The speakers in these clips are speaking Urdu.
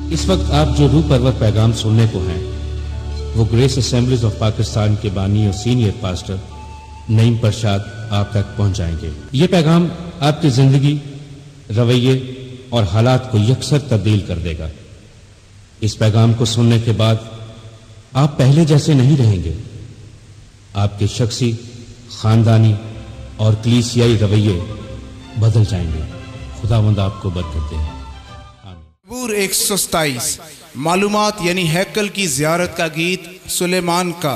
इस वक्त आप जो रूह परवर पैगाम सुनने को हैं वो ग्रेस असेंबलीज ऑफ पाकिस्तान के बानी और सीनियर पास्टर नईम प्रसाद आप तक पहुंचाएंगे। ये पैगाम आपकी जिंदगी, रवैये और हालात को यकसर तब्दील कर देगा। इस पैगाम को सुनने के बाद आप पहले जैसे नहीं रहेंगे। आपके शख्सी, खानदानी और कलीसियाई रवैये बदल जाएंगे। खुदावंद आपको बरकत दे। ज़बूर 127 मालूमात यानी हैकल की ज़ियारत का गीत सुलेमान का।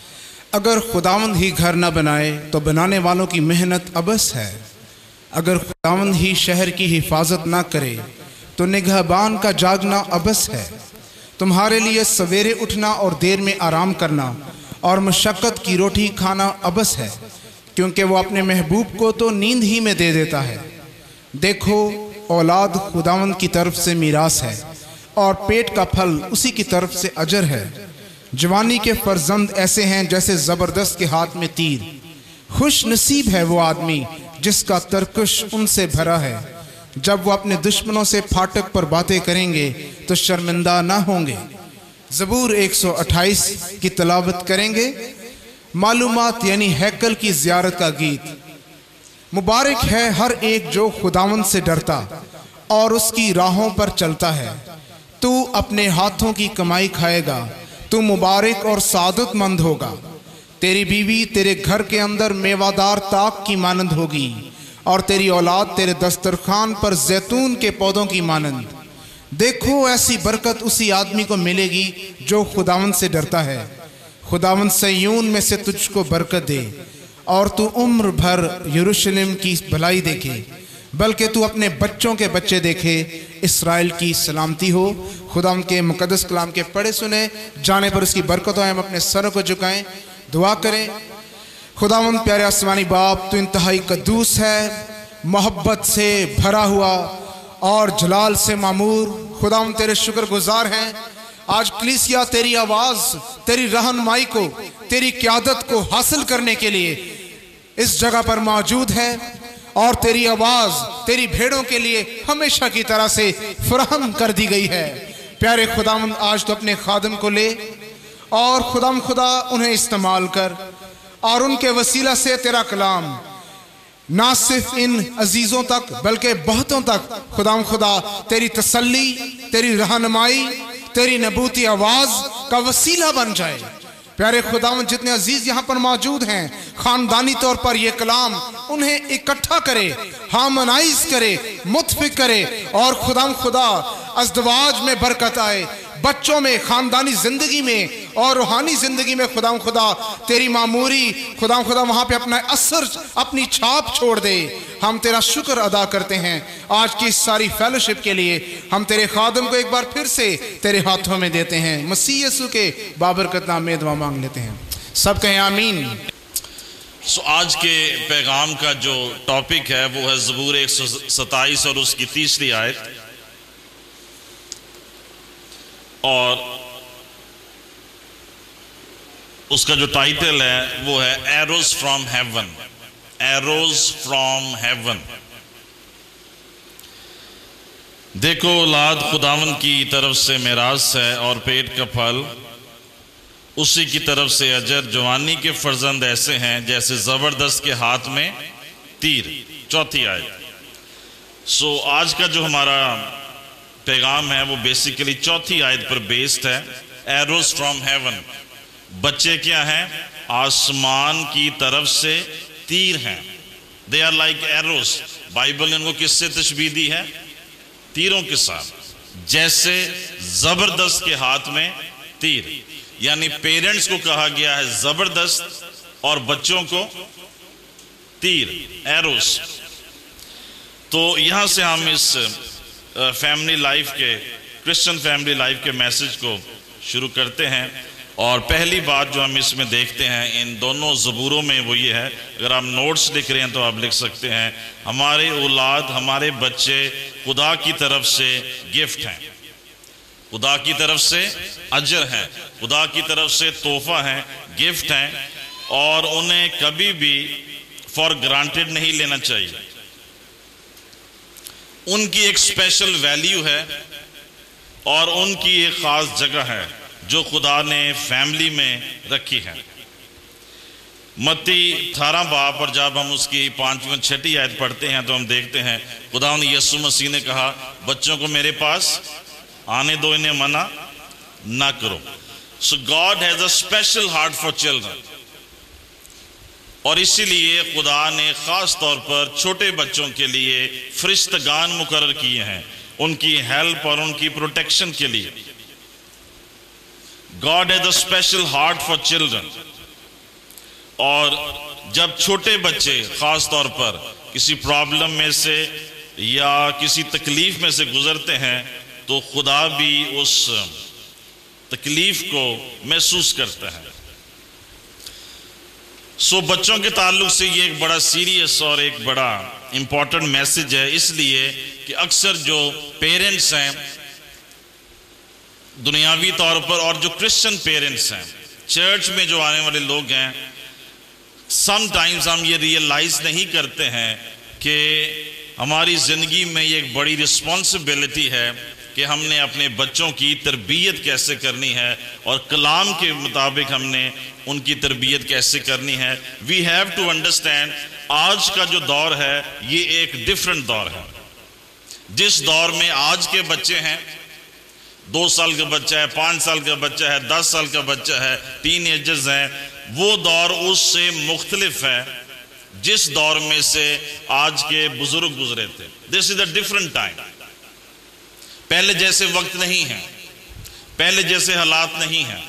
अगर खुदावंद ही घर न बनाए तो बनाने वालों की मेहनत अबस है। अगर खुदावंद ही शहर की हिफाजत ना करे तो निगहबान का जागना अबस है। तुम्हारे लिए सवेरे उठना और देर में आराम करना और मशक्क़त की रोटी खाना अबस है, क्योंकि वो अपने महबूब को तो नींद ही में दे देता है। देखो, औलाद खुदावंद की तरफ से मीरास है और पेट का फल उसी की तरफ से अजर है। जवानी के फर्जंद ऐसे हैं जैसे ज़बरदस्त के हाथ में तीर। खुश नसीब है वो आदमी जिसका तरकश उनसे भरा है। जब वो अपने दुश्मनों से फाटक पर बातें करेंगे तो शर्मिंदा ना होंगे। ज़बूर 128 की तलावत करेंगे। मालूमात यानी हैकल की ज़ियारत का गीत। मुबारक है हर एक जो खुदावंद से डरता और उसकी राहों पर चलता है। तू अपने हाथों की कमाई खाएगा, तू मुबारक और सादतमंद होगा। तेरी बीवी तेरे घर के अंदर मेवादार ताक की मानंद होगी और तेरी औलाद तेरे दस्तरखान पर जैतून के पौधों की मानंद। देखो, ऐसी बरकत उसी आदमी को मिलेगी जो खुदावंद से डरता है। खुदावंद सय्यून में से तुझको बरकत दे और तू उम्र भर यरूशलेम की भलाई देखे, बल्कि तू अपने बच्चों के बच्चे देखे। इस्राएल की सलामती हो। खुदावंद के मुकद्दस कलाम के पढ़े सुने जाने पर उसकी बरकत हो। हम अपने सरों को झुकाएं, दुआ करें। खुदावंद प्यारे आसमानी बाप, तू इंतहाई कद्दूस है, मोहब्बत से भरा हुआ और जलाल से मामूर। खुदावंद तेरे शुक्रगुजार हैं। आज कलीसिया तेरी आवाज़, तेरी रहनुमाई को, तेरी क़यादत को हासिल करने के लिए इस जगह पर मौजूद है और तेरी आवाज़ तेरी भेड़ों के लिए हमेशा की तरह से फराहम कर दी गई है। प्यारे खुदावंद, आज तो अपने खादम को ले और खुदा उन्हें इस्तेमाल कर और उनके वसीला से तेरा कलाम ना सिर्फ इन अजीज़ों तक बल्कि बहुतों तक खुदा तेरी तसल्ली, तेरी रहनुमाई, तेरी नबूती आवाज़ का वसीला बन जाए। प्यारे खुदावंद, जितने अजीज यहाँ पर मौजूद हैं, खानदानी तौर पर ये कलाम उन्हें इकट्ठा करे, हार्मोनाइज करे, मुत्फिक करे और खुदा अज़दवाज में बरकत आए, बच्चों में, खानदानी जिंदगी में और रूहानी जिंदगी में। खुदा तेरी मामूरी खुदा वहाँ पे अपना असर, अपनी छाप छोड़ दे। हम तेरा शुक्र अदा करते हैं आज की इस सारी फेलोशिप के लिए। हम तेरे खादम को एक बार फिर से तेरे हाथों में देते हैं। मसीह यीशु के बाबरकत नाम में दुआ मांग लेते हैं। सब कहें आमीन। आज के पैगाम का जो टॉपिक है वो है ज़बूर 127 और उसकी 3री आयत। और उसका जो टाइटल है वो है arrows from heaven. Arrows from heaven. देखो, औलाद खुदावन की तरफ से मेरास है और पेट का फल उसी की तरफ से अजर। जवानी के फर्जंद ऐसे हैं जैसे जबरदस्त के हाथ में तीर। 4थी आयत। आज का जो हमारा पैगाम है वो बेसिकली 4थी आयत पर बेस्ड है। Arrows from heaven. बच्चे क्या हैं? आसमान की तरफ से तीर हैं। They are like arrows. Bible ने उनको किससे तशबीह दी है? तीरों के साथ। जैसे जबरदस्त के हाथ में तीर, यानी पेरेंट्स को कहा गया है जबरदस्त और बच्चों को तीर, एरोज। तो यहां से हम इस फैमिली लाइफ के, क्रिश्चियन फैमिली लाइफ के मैसेज को शुरू करते हैं। और पहली बात जो हम इसमें देखते हैं इन दोनों ज़बूरों में वो ये है, अगर आप नोट्स लिख रहे हैं तो आप लिख सकते हैं, हमारे औलाद, हमारे बच्चे खुदा की तरफ से गिफ्ट हैं, खुदा की तरफ से अजर हैं, खुदा की तरफ से तोहफा हैं, गिफ्ट हैं और उन्हें कभी भी फॉर ग्रांटेड नहीं लेना चाहिए। उनकी एक स्पेशल वैल्यू है اور ان کی ایک خاص جگہ ہے جو خدا نے فیملی میں رکھی ہے۔ متی 18 باب پر جب ہم اس کی 5ویں 6 آیت پڑھتے ہیں تو ہم دیکھتے ہیں خداوند یسوع مسیح نے کہا بچوں کو میرے پاس آنے دو، انہیں منع نہ کرو۔ So God has a special heart for children، اور اسی لیے خدا نے خاص طور پر چھوٹے بچوں کے لیے فرشتگان مقرر کیے ہیں، ان کی ہیلپ اور ان کی پروٹیکشن کے لیے۔ God has a special heart for children، اور جب چھوٹے بچے خاص طور پر کسی پرابلم میں سے یا کسی تکلیف میں سے گزرتے ہیں تو خدا بھی اس تکلیف کو محسوس کرتا ہے۔ بچوں کے تعلق سے یہ ایک بڑا سیریس اور ایک بڑا امپورٹنٹ میسج ہے، اس لیے کہ اکثر جو پیرنٹس ہیں دنیاوی طور پر اور جو کرسچن پیرنٹس ہیں، چرچ میں جو آنے والے لوگ ہیں، سم ٹائمز ہم یہ ریئلائز نہیں کرتے ہیں کہ ہماری زندگی میں یہ ایک بڑی رسپانسبلٹی ہے کہ ہم نے اپنے بچوں کی تربیت کیسے کرنی ہے اور کلام کے مطابق ہم نے ان کی تربیت کیسے کرنی ہے۔ وی ہیو ٹو انڈرسٹینڈ آج کا جو دور ہے یہ ایک ڈیفرنٹ دور ہے۔ جس دور میں آج کے بچے ہیں، 2 سال کا بچہ ہے، 5 سال کا بچہ ہے، 10 سال کا بچہ ہے، ٹین ایجرز ہیں، وہ دور اس سے مختلف ہے جس دور میں سے آج کے بزرگ گزرے تھے۔ This is a different time۔ پہلے جیسے وقت نہیں ہے، پہلے جیسے حالات نہیں ہیں۔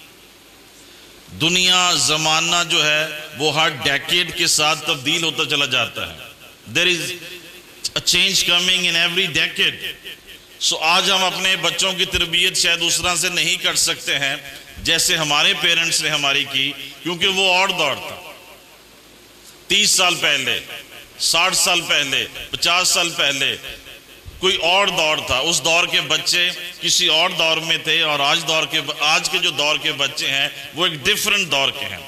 دنیا زمانہ جو ہے وہ ہر ڈیکیڈ کے ساتھ تبدیل ہوتا چلا جاتا ہے۔ There is a change coming in every decade۔ آج ہم اپنے بچوں کی تربیت شاید اس طرح سے نہیں کر سکتے ہیں جیسے ہمارے پیرنٹس نے ہماری کی، کیونکہ وہ اور دور تھا۔ 30 سال پہلے، 60 سال پہلے، 50 سال پہلے کوئی اور دور تھا۔ اس دور کے بچے کسی اور دور میں تھے، اور آج کے جو دور کے بچے ہیں وہ ایک ڈیفرنٹ دور کے ہیں۔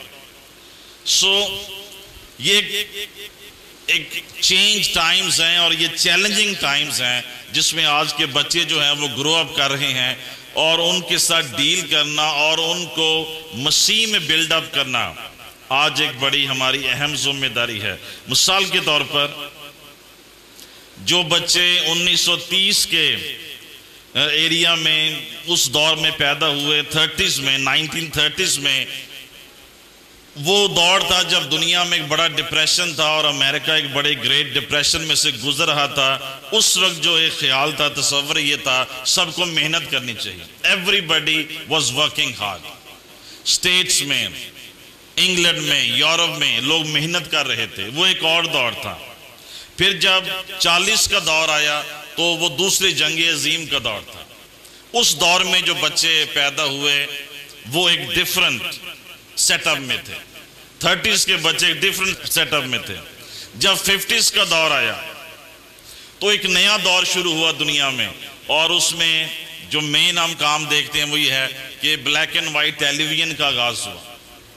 یہ ایک چینج ٹائمز ہیں اور یہ چیلنجنگ ٹائمز ہیں جس میں آج کے بچے جو ہیں وہ گرو اپ کر رہے ہیں، اور ان کے ساتھ ڈیل کرنا اور ان کو مسیح میں بلڈ اپ کرنا آج ایک بڑی ہماری اہم ذمہ داری ہے۔ مثال کے طور پر جو بچے 1930 کے ایریا میں اس دور میں پیدا ہوئے، 30s میں، 1930s میں، وہ دور تھا جب دنیا میں ایک بڑا ڈپریشن تھا اور امریکہ ایک بڑے گریٹ ڈپریشن میں سے گزر رہا تھا۔ اس وقت جو ایک خیال تھا، تصور یہ تھا سب کو محنت کرنی چاہیے۔ Everybody was working hard۔ States میں، انگلینڈ میں، یورپ میں لوگ محنت کر رہے تھے، وہ ایک اور دور تھا۔ پھر جب 40 کا دور آیا تو وہ دوسری جنگ عظیم کا دور تھا۔ اس دور میں جو بچے پیدا ہوئے وہ ایک ڈیفرنٹ سیٹ اپ میں تھے۔ 30s کے بچے ایک ڈیفرنٹ سیٹ اپ میں تھے۔ جب 50s کا دور آیا تو ایک نیا دور شروع ہوا دنیا میں، اور اس میں جو مین ہم کام دیکھتے ہیں وہ یہ ہے کہ black and white television کا آغاز ہوا۔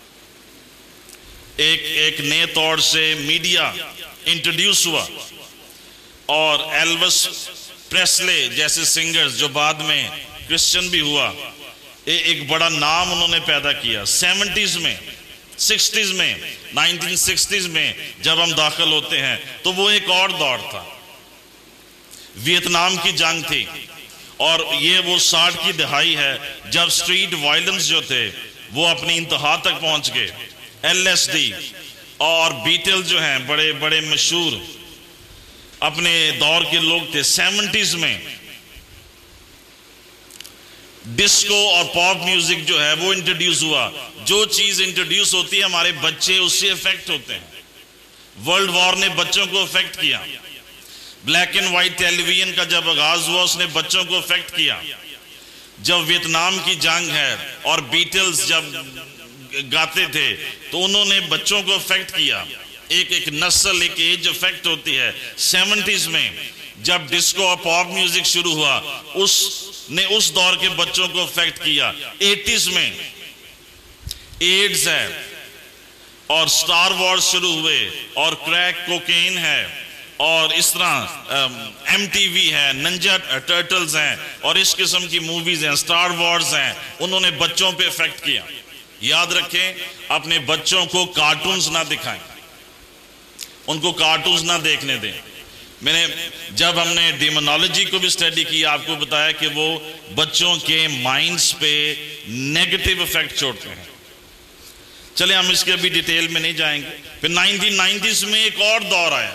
ایک نئے طور سے میڈیا انٹروڈیوس ہوا، اور ایلوس پریسلے جیسے سنگرز جو بعد میں کرسچن بھی ہوا، ایک بڑا نام انہوں نے پیدا کیا۔ 70s میں، 60s میں، 1960s میں جب ہم داخل ہوتے ہیں تو وہ ایک اور دور تھا۔ ویتنام کی جنگ تھی، اور یہ وہ 60 کی دہائی ہے جب سٹریٹ وائلنس جو تھے وہ اپنی انتہا تک پہنچ گئے۔ LSD اور بیٹل جو ہیں بڑے بڑے مشہور اپنے دور کے لوگ تھے۔ 70s میں ڈسکو اور پاپ میوزک جو ہے وہ انٹروڈیوس ہوا۔ جو چیز انٹروڈیوس ہوتی ہے ہمارے بچے اس سے افیکٹ ہوتے ہیں۔ ورلڈ وار نے بچوں کو افیکٹ کیا۔ Black and white television کا جب آغاز ہوا اس نے بچوں کو افیکٹ کیا۔ جب ویتنام کی جنگ ہے اور بیٹلز جب گاتے تھے تو انہوں نے بچوں کو افیکٹ کیا۔ ایک نسل، ایک ایج افیکٹ ہوتی ہے۔ 70s میں جب ڈسکو اور پاپ میوزک شروع ہوا اس نے اس دور کے بچوں کو افیکٹ کیا۔ 80s میں ایڈز ہے اور سٹار وارز شروع ہوئے اور کریک کوکین ہے اور اس طرح MTV ہے، ننجا ٹرٹلز ہیں اور اس قسم کی موویز ہیں، سٹار وارز ہیں، انہوں نے بچوں پہ افیکٹ کیا۔ یاد رکھیں اپنے بچوں کو کارٹونز نہ دکھائیں، ان کو کارٹونز نہ دیکھنے دیں۔ جب ہم نے ڈیمونالوجی کو بھی اسٹڈی کیا، آپ کو بتایا کہ وہ بچوں کے مائنڈز پہ نیگیٹو افیکٹ چھوڑتے ہیں۔ چلے ہم اس کے ابھی ڈیٹیل میں نہیں جائیں گے۔ پھر 1990s میں ایک اور دور آیا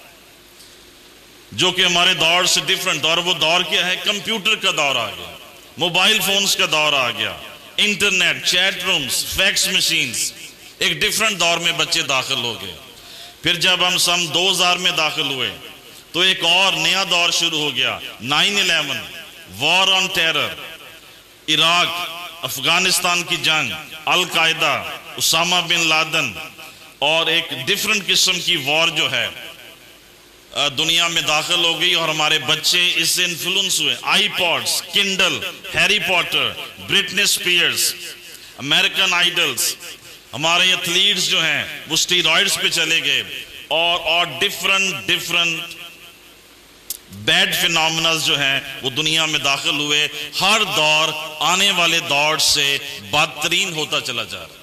جو کہ ہمارے دور سے ڈیفرنٹ، اور وہ دور کیا ہے؟ کمپیوٹر کا دور آ گیا، موبائل فونز کا دور آ گیا، internet, chat rooms, fax machines, ایک ڈیفرنٹ دور میں بچے داخل ہو گئے۔ پھر جب ہم سن 2000 میں داخل ہوئے تو ایک اور نیا دور شروع ہو گیا، 9/11، war on terror, Iraq, Afghanistan کی جنگ، القاعدہ، اسامہ بن لادن، اور ایک ڈیفرنٹ قسم کی وار جو ہے دنیا میں داخل ہو گئی، اور ہمارے بچے اس سے انفلوئنس ہوئے۔ IPods, Kindle, Harry Potter, Britney Spears, American Idols, ہمارے ایتھلیٹس جو ہیں وہ اسٹیرائڈز پہ چلے گئے، اور ڈیفرنٹ بیڈ فینومناز جو ہیں وہ دنیا میں داخل ہوئے۔ ہر دور آنے والے دور سے بدترین ہوتا چلا جا رہا۔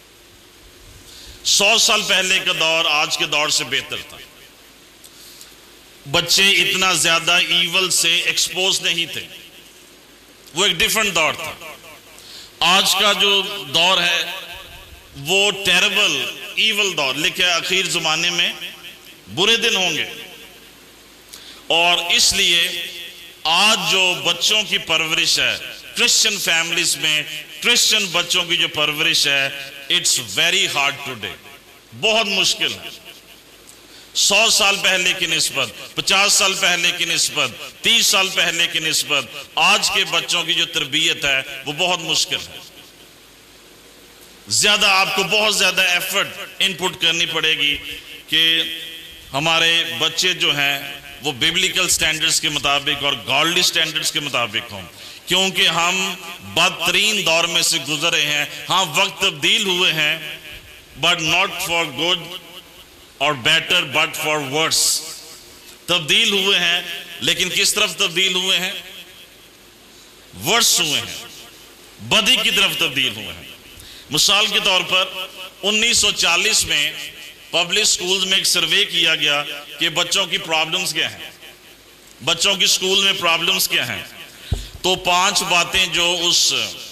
100 سال پہلے کا دور آج کے دور سے بہتر تھا، بچے اتنا زیادہ ایول سے ایکسپوز نہیں تھے، وہ ایک ڈیفرنٹ دور تھا۔ آج کا جو دور ہے وہ ٹیربل ایول دور، لکھا ہے اخیر زمانے میں برے دن ہوں گے، اور اس لیے آج جو بچوں کی پرورش ہے کرسچن فیملیز میں، کرسچن بچوں کی جو پرورش ہے، اٹس ویری ہارڈ ٹوڈے، بہت مشکل ہے۔ 100 سال پہلے کی نسبت، 50 سال پہلے کی نسبت، 30 سال پہلے کی نسبت آج کے بچوں کی جو تربیت ہے وہ بہت مشکل ہے۔ آپ کو بہت زیادہ ایفرٹ انپٹ کرنی پڑے گی کہ ہمارے بچے جو ہیں وہ بیبلیکل سٹینڈرز کے مطابق اور گاڈلی سٹینڈرز کے مطابق ہوں، کیونکہ ہم بدترین دور میں سے گزرے ہیں۔ ہاں وقت تبدیل ہوئے ہیں، بٹ ناٹ فار گڈ اور بیٹر بٹ فار ورس۔ تبدیل ہوئے ہیں، لیکن کس طرف تبدیل ہوئے ہیں؟ ورس ہوئے ہیں، بدی کی طرف تبدیل ہوئے ہیں۔ مثال کے طور پر 1940 میں پبلک سکولز میں ایک سروے کیا گیا کہ بچوں کی پرابلمز کیا ہیں، بچوں کی سکول میں پرابلمز کیا ہیں، تو 5 باتیں جو اس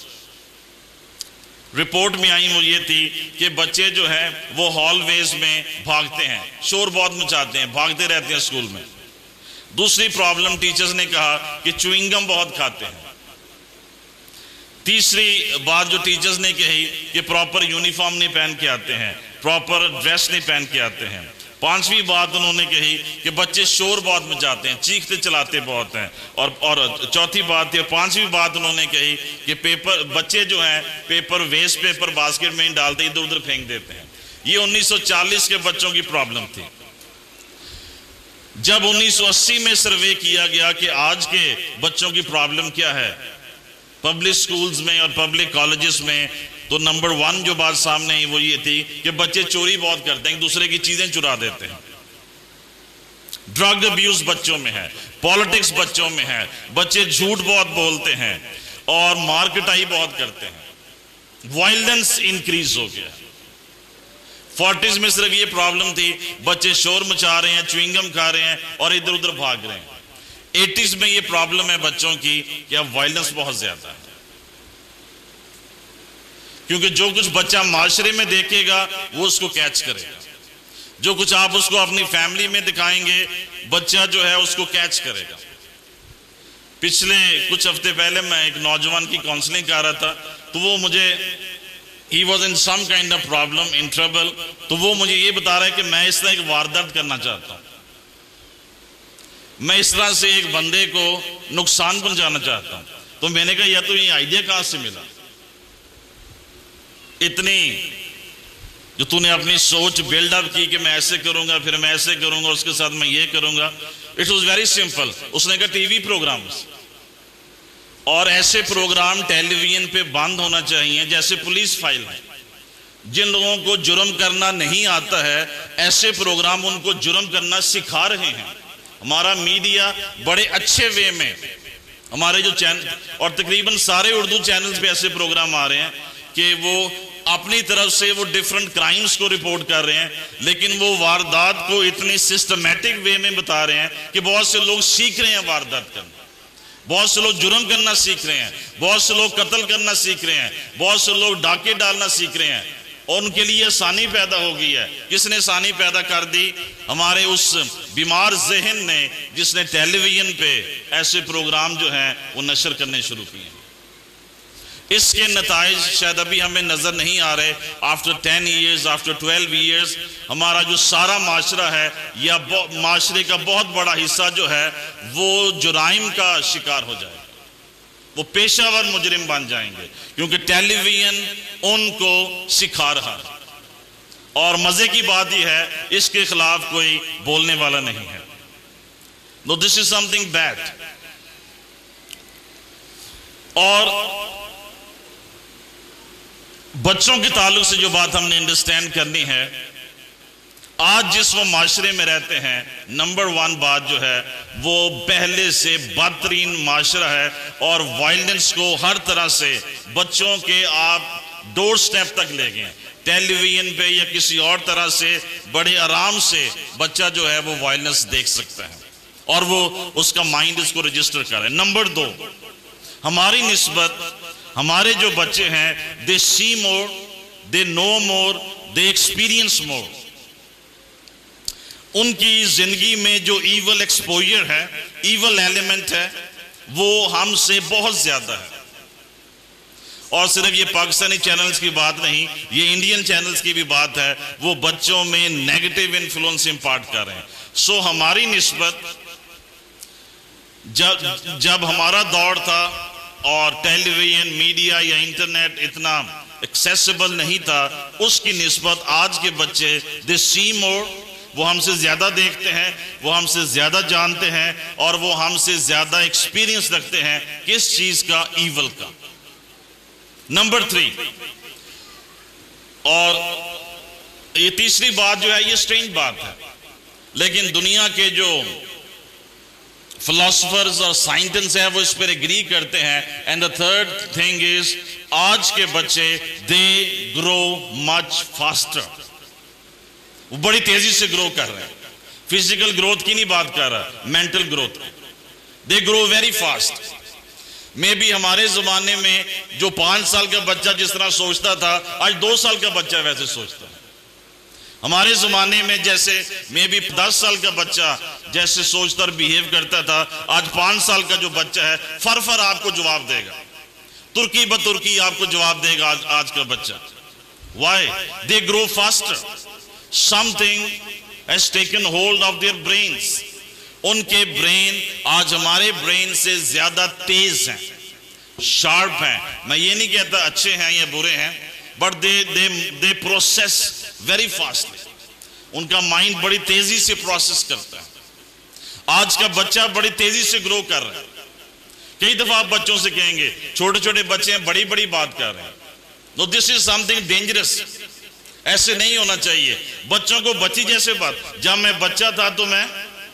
رپورٹ میں آئیں وہ یہ تھی کہ بچے جو ہیں وہ ہال ویز میں بھاگتے ہیں، شور بہت مچاتے ہیں، بھاگتے رہتے ہیں سکول میں۔ دوسری پرابلم ٹیچرز نے کہا کہ چوئنگم بہت کھاتے ہیں۔ تیسری بات جو ٹیچرز نے کہی کہ پراپر یونیفارم نہیں پہن کے آتے ہیں، پراپر ڈریس نہیں پہن کے آتے ہیں۔ 5ویں بات انہوں نے کہی کہ بچے شور بہت مچاتے ہیں، چیختے چلاتے بہت ہیں، اور چوتھی بات تھی، 5ویں بات انہوں نے کہی کہ بچے جو ہیں پیپر ویسٹ پیپر باسکٹ میں ہی ڈالتے، ادھر ادھر پھینک دیتے ہیں۔ یہ 1940 کے بچوں کی پرابلم تھی۔ جب 1980 میں سروے کیا گیا کہ آج کے بچوں کی پرابلم کیا ہے پبلک سکولز میں اور پبلک کالجز میں، تو نمبر 1 جو بات سامنے آئی وہ یہ تھی کہ بچے چوری بہت کرتے ہیں، ایک دوسرے کی چیزیں چرا دیتے ہیں، ڈرگ ابیوز بچوں میں ہے، پالیٹکس بچوں میں ہے، بچے جھوٹ بہت بولتے ہیں اور مارکٹائی بہت کرتے ہیں، وائلنس انکریز ہو گیا۔ 40s میں صرف یہ پرابلم تھی، بچے شور مچا رہے ہیں، چوئنگم کھا رہے ہیں اور ادھر ادھر بھاگ رہے ہیں۔ 80s میں یہ پرابلم ہے بچوں کی کہ اب وائلنس بہت زیادہ ہے، کیونکہ جو کچھ بچہ معاشرے میں دیکھے گا وہ اس کو کیچ کرے گا، جو کچھ آپ اس کو اپنی فیملی میں دکھائیں گے بچہ جو ہے اس کو کیچ کرے گا۔ پچھلے کچھ ہفتے پہلے میں ایک نوجوان کی کاؤنسلنگ کر رہا تھا، تو وہ مجھے he was in some kind of problem, in trouble، تو وہ مجھے یہ بتا رہا ہے کہ میں اس طرح ایک واردات کرنا چاہتا ہوں، میں اس طرح سے ایک بندے کو نقصان پہنچانا چاہتا ہوں۔ تو میں نے کہا یا تو یہ آئیڈیا کہاں سے ملا، اتنی جو تو نے اپنی سوچ بیلڈ اپ کی کہ میں ایسے کروں گا، پھر میں ایسے کروں گا، اس کے ساتھ میں یہ کروں گا۔ It was very simple. اس نے کہا ٹی وی پروگرامز، اور ایسے پروگرام ٹیلی ویژن پہ بند ہونا چاہیے جیسے پولیس فائل ہے، جن لوگوں کو جرم کرنا نہیں آتا ہے ایسے پروگرام ان کو جرم کرنا سکھا رہے ہیں. ہمارا میڈیا بڑے اچھے وے میں ہمارے جو چینل اور تقریباً سارے اردو چینلز پہ ایسے پروگرام آ رہے ہیں کہ وہ اپنی طرف سے وہ ڈیفرنٹ کرائمز کو رپورٹ کر رہے ہیں، لیکن وہ واردات کو اتنی سسٹمیٹک وے میں بتا رہے ہیں کہ بہت سے لوگ سیکھ رہے ہیں واردات کرنا، بہت سے لوگ جرم کرنا سیکھ رہے ہیں، بہت سے لوگ قتل کرنا سیکھ رہے ہیں، بہت سے لوگ ڈاکے ڈالنا سیکھ رہے ہیں، اور ان کے لیے آسانی پیدا ہو گئی ہے. کس نے آسانی پیدا کر دی؟ ہمارے اس بیمار ذہن نے، جس نے ٹیلی ویژن پہ ایسے پروگرام جو ہیں وہ نشر کرنے شروع کیے ہیں. اس کے نتائج شاید ابھی ہمیں نظر نہیں آ رہے. آفٹر 10 ایئرز، آفٹر 12 ایئرز ہمارا جو سارا معاشرہ ہے یا معاشرے کا بہت بڑا حصہ جو ہے وہ جرائم کا شکار ہو جائے گا، وہ پیشہ ور مجرم بن جائیں گے، کیونکہ ٹیلی ویژن ان کو سکھا رہا ہے. اور مزے کی بات یہ ہے اس کے خلاف کوئی بولنے والا نہیں ہے. No, this is something bad. اور بچوں کے تعلق سے جو بات ہم نے انڈرسٹینڈ کرنی ہے، آج جس وہ معاشرے میں رہتے ہیں، نمبر 1 بات جو ہے وہ پہلے سے بدترین معاشرہ ہے، اور وائلنس کو ہر طرح سے بچوں کے آپ ڈور سٹیپ تک لے گئے. ٹیلی ویژن پہ یا کسی اور طرح سے بڑے آرام سے بچہ جو ہے وہ وائلنس دیکھ سکتا ہے، اور وہ اس کا مائنڈ اس کو رجسٹر کر رہے. نمبر 2، ہماری نسبت ہمارے جو بچے ہیں they see more, they know more, they experience more. ان کی زندگی میں جو ایول ایکسپوجر ہے، ایول ایلیمنٹ ہے، وہ ہم سے بہت زیادہ ہے. اور صرف یہ پاکستانی چینلز کی بات نہیں، یہ انڈین چینلز کی بھی بات ہے، وہ بچوں میں نیگیٹو انفلوئنس امپارٹ کر رہے ہیں. سو ہماری نسبت جب ہمارا دور تھا اور ٹیلی ویژن، میڈیا یا انٹرنیٹ اتنا ایکسیسیبل نہیں تھا، اس کی نسبت آج کے بچے they see more، وہ ہم سے زیادہ دیکھتے ہیں، وہ ہم سے زیادہ جانتے ہیں، اور وہ ہم سے زیادہ ایکسپیرینس رکھتے ہیں کس چیز کا؟ ایول کا. نمبر 3، اور یہ تیسری بات جو ہے یہ سٹرینج بات ہے، لیکن دنیا کے جو فلاسفرز اور سائنٹسٹ ہیں وہ اس پر اگری کرتے ہیں. And the third thing is آج کے بچے they grow much faster، وہ بڑی تیزی سے گرو کر رہے ہیں. فزیکل گروتھ کی نہیں بات کر رہا، mental growth. they grow very fast. میں بھی ہمارے زمانے میں جو 5 سال کا بچہ جس طرح سوچتا تھا، آج 2 سال کا بچہ ویسے سوچتا ہے. ہمارے زمانے میں جیسے میں بھی 10 سال کا بچہ جیسے سوچتا اور بیہیو کرتا تھا، آج 5 سال کا جو بچہ ہے فر آپ کو جواب دے گا، ترکی بترکی آپ کو جواب دے گا آج کا بچہ. Why? They grow faster. Something has taken hold of their brains. ان کے برین آج ہمارے برین سے زیادہ تیز ہیں، شارپ ہیں. میں یہ نہیں کہتا اچھے ہیں یا برے ہیں، but they process very fast. ان کا مائنڈ بڑی تیزی سے پروسیس کرتا ہے. آج کا بچہ بڑی تیزی سے گرو کر رہا ہے. کئی دفعہ آپ بچوں سے کہیں گے، چھوٹے چھوٹے بچے ہیں بڑی بڑی بات کر رہے ہیں. No, this is something dangerous. ایسے نہیں ہونا چاہیے. بچوں کو بچی جیسے بات. جب میں بچہ تھا تو میں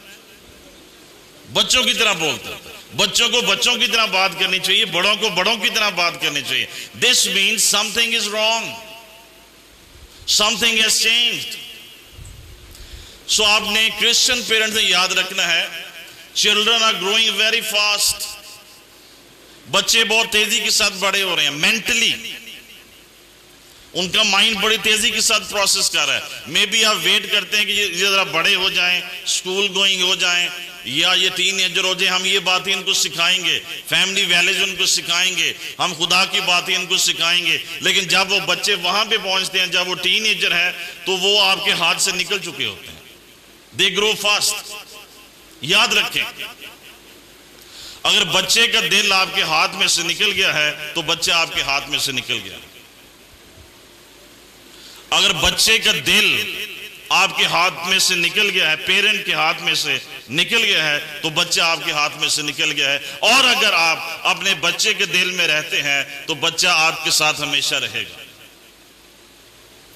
بچوں کی طرح بولتا تھا. بچوں کو بچوں کی طرح بات کرنی چاہیے، بڑوں کو بڑوں کی طرح بات کرنی چاہیے. This means something is wrong. Something has changed. So آپ نے کرسچن پیرنٹس نے یاد رکھنا ہے، children are growing very fast. بچے بہت تیزی کے ساتھ بڑے ہو رہے ہیں. مینٹلی ان کا مائنڈ بڑی تیزی کے ساتھ پروسیس کر رہا ہے. میں بھی آپ ویٹ کرتے ہیں کہ یہ ذرا بڑے ہو جائیں، اسکول گوئنگ ہو جائیں، یا یہ ٹین ایجر ہو جائیں. ہم یہ باتیں ان کو سکھائیں گے، فیملی ویلیوز ان کو سکھائیں گے، ہم خدا کی باتیں ان کو سکھائیں گے. لیکن جب وہ بچے وہاں پہ پہنچتے ہیں، جب وہ ٹین ایجر ہے، تو وہ آپ کے ہاتھ سے نکل چکے ہوتے ہیں. They grow fast. یاد رکھیں، اگر بچے کا دل آپ کے ہاتھ میں سے نکل گیا ہے تو بچہ آپ کے ہاتھ میں سے نکل گیا. اگر بچے کا دل آپ کے ہاتھ میں سے نکل گیا ہے، پیرنٹ کے ہاتھ میں سے نکل گیا ہے، تو بچہ آپ کے ہاتھ میں سے نکل گیا ہے. اور اگر آپ اپنے بچے کے دل میں رہتے ہیں تو بچہ آپ کے ساتھ ہمیشہ رہے گا.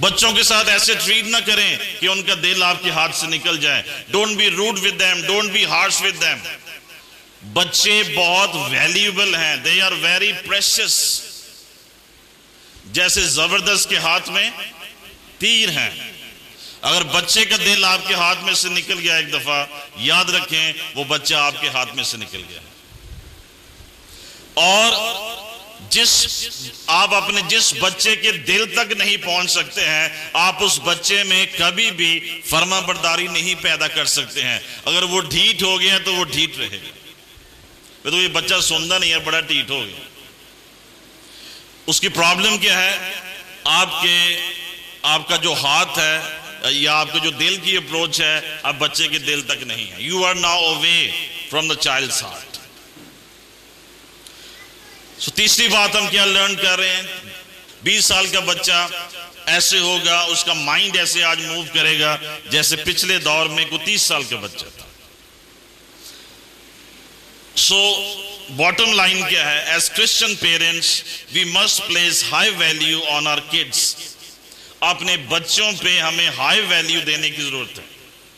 بچوں کے ساتھ ایسے ٹریٹ نہ کریں کہ ان کا دل آپ کے ہاتھ سے نکل جائے. Don't be rude with them, don't be harsh with them. بچے بہت ویلیوبل ہیں, دے آر ویری پریشس. جیسے زبردست کے ہاتھ میں تیر ہیں. اگر بچے کا دل آپ کے ہاتھ میں سے نکل گیا ایک دفعہ, یاد رکھیں وہ بچہ آپ کے ہاتھ میں سے نکل گیا. اور آپ اپنے جس بچے کے دل تک نہیں پہنچ سکتے ہیں, آپ اس بچے میں کبھی بھی فرما برداری نہیں پیدا کر سکتے ہیں. اگر وہ ڈھیٹ ہو گیا تو وہ ڈھیٹ رہے گا. تو یہ بچہ سنتا نہیں ہے, بڑا ڈھیٹ ہو گیا. اس کی پرابلم کیا ہے؟ آپ کا جو ہاتھ ہے یا آپ کا جو دل کی اپروچ ہے اب بچے کے دل تک نہیں ہے. You are now away from the child's heart. تیسری بات ہم کیا لرن کر رہے ہیں؟ 20 سال کا بچہ ایسے ہوگا, اس کا مائنڈ ایسے آج موو کرے گا جیسے پچھلے دور میں کوئی 30 سال کا بچہ تھا. باٹم لائن کیا ہے؟ As Christian parents we must place high value on our kids. اپنے بچوں پہ ہمیں ہائی ویلیو دینے کی ضرورت ہے.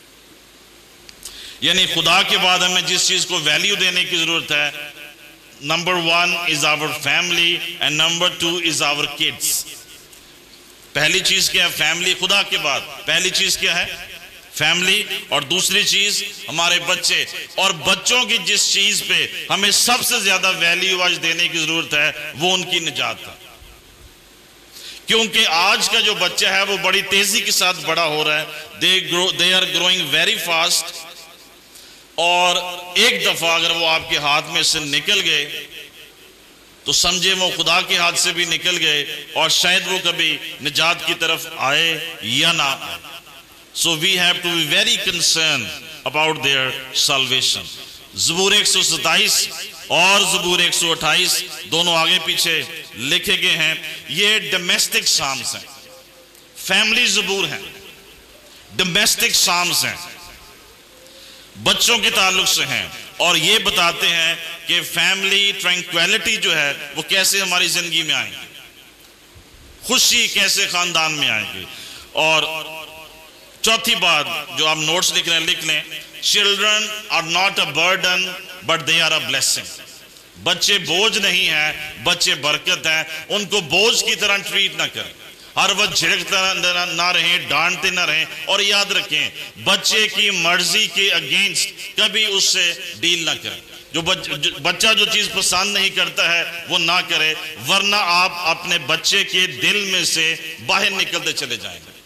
یعنی خدا کے بعد ہمیں جس چیز کو ویلیو دینے کی ضرورت ہے, number 1 is our family and number 2 is our kids. پہلی چیز کیا ہے؟ فیملی. خدا کے بعد پہلی چیز کیا ہے؟ فیملی. اور دوسری چیز ہمارے بچے. اور بچوں کی جس چیز پہ ہمیں سب سے زیادہ ویلیو آج دینے کی ضرورت ہے وہ ان کی نجات ہے. کیونکہ آج کا جو بچہ ہے وہ بڑی تیزی کے ساتھ بڑا ہو رہا ہے. they are growing very fast. اور ایک دفعہ اگر وہ آپ کے ہاتھ میں سے نکل گئے تو سمجھے وہ خدا کے ہاتھ سے بھی نکل گئے, اور شاید وہ کبھی نجات کی طرف آئے یا نہ آئے. So we have to be very concerned about their salvation. زبور 127 اور زبور 128 دونوں آگے پیچھے لکھے گئے ہیں. یہ ڈومیسٹک سامز ہیں, فیملی زبور ہیں, ڈومیسٹک سامز ہیں, بچوں کے تعلق سے ہیں. اور یہ بتاتے ہیں کہ فیملی ٹرینکویلٹی جو ہے وہ کیسے ہماری زندگی میں آئے گی, خوشی کیسے خاندان میں آئے گی. اور چوتھی بات جو آپ نوٹس لکھ رہے ہیں لکھ لیں. Children are not a burden but they are a blessing. بچے بوجھ نہیں ہیں, بچے برکت ہیں. ان کو بوجھ کی طرح ٹریٹ نہ کریں, ہر وقت جھڑکتا نہ رہیں, ڈانٹتے نہ رہیں. اور یاد رکھیں بچے کی مرضی کے اگینسٹ کبھی اس سے ڈیل نہ کریں. جو بچہ جو چیز پسند نہیں کرتا ہے وہ نہ کرے, ورنہ آپ اپنے بچے کے دل میں سے باہر نکلتے چلے جائیں گے.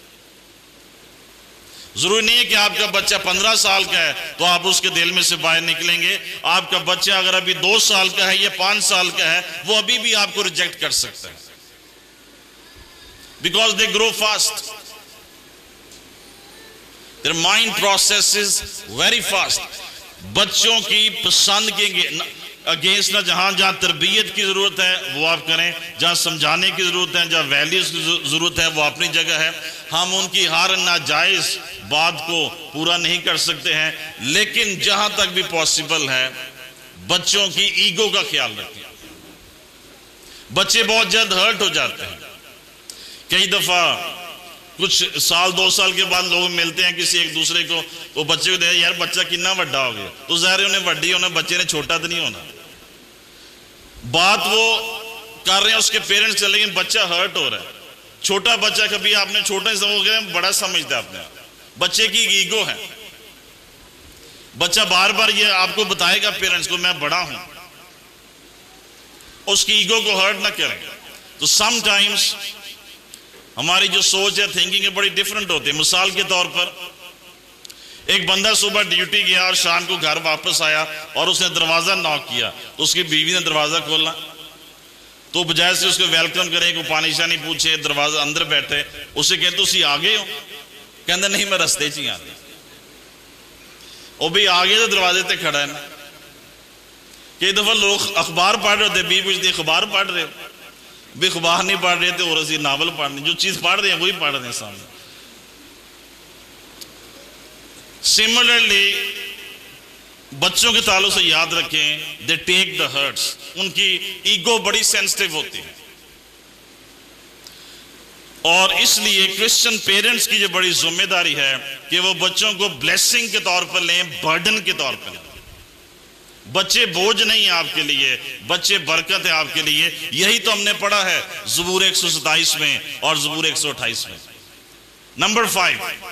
ضروری نہیں ہے کہ آپ کا بچہ 15 سال کا ہے تو آپ اس کے دل میں سے باہر نکلیں گے. آپ کا بچہ اگر ابھی 2 سال کا ہے یا 5 سال کا ہے وہ ابھی بھی آپ کو ریجیکٹ کر سکتا ہے, because they grow fast. Their mind processes very fast. بچوں کی پسند کے اگینسٹ نہ جہاں تربیت کی ضرورت ہے وہ آپ کریں, جہاں سمجھانے کی ضرورت ہے, جہاں ویلیوز کی ضرورت ہے وہ اپنی جگہ ہے. ہم ان کی ہر ناجائز بات کو پورا نہیں کر سکتے ہیں, لیکن جہاں تک بھی پاسبل ہے بچوں کی ایگو کا خیال رکھیں. بچے بہت جلد ہرٹ ہو جاتے ہیں. کئی دفعہ کچھ سال 2 سال کے بعد لوگ ملتے ہیں کسی ایک دوسرے کو, تو بچے کو دے یار بچہ کتنا بڑا ہو گیا, تو ظاہر انہیں بڑی ہونا, بچے نے چھوٹا تو نہیں ہونا. بات وہ کر رہے ہیں اس کے پیرنٹس سے, لیکن بچہ ہرٹ ہو رہا ہے. چھوٹا بچہ کبھی آپ نے چھوٹا ہی سمجھ گیا, بڑا سمجھتا ہے اپنے آپ. بچے کی ایگو ہے. بچہ بار بار یہ آپ کو بتائے گا پیرنٹس کو میں بڑا ہوں, اس کی ایگو کو ہرٹ نہ کریں. تو سم ٹائمز ہماری جو سوچ ہے, تھنکنگ ہے, بڑی ڈیفرنٹ ہوتی ہے. مثال کے طور پر ایک بندہ صبح ڈیوٹی گیا اور شام کو گھر واپس آیا اور اس نے دروازہ ناک کیا, تو اس کی بیوی نے دروازہ کھولا. تو بجائے سے اس کو ویلکم کرے, کو پانی شانی پوچھے, دروازہ اندر بیٹھے, اسے کہتے اسی آگے ہو, کہتا نہیں میں رستے چ ہی آگے. وہ بھی آگے تو دروازے تے کھڑا ہے نا. کئی دفعہ لوگ اخبار پڑھ رہے ہوتے, بیوی پوچھتی اخبار پڑھ رہے ہو, بھی اخبار نہیں پڑھ رہے تھے اور اسی ناول پڑھ رہے, جو چیز پڑھ رہے ہیں وہی پڑھ رہے ہیں سامنے. سملرلی بچوں کے تعلق سے یاد رکھیں, دے ٹیک دا ہرٹس. ان کی ایگو بڑی سینسٹیو ہوتی ہے. اور اس لیے کرسچن پیرنٹس کی جو بڑی ذمہ داری ہے کہ وہ بچوں کو بلیسنگ کے طور پر لیں، برڈن کے طور پر لیں۔ بچے بوجھ نہیں ہیں آپ کے لیے، بچے برکت ہے آپ کے لیے۔ یہی تو ہم نے پڑھا ہے زبور 127 میں اور زبور 128 میں۔ نمبر 5،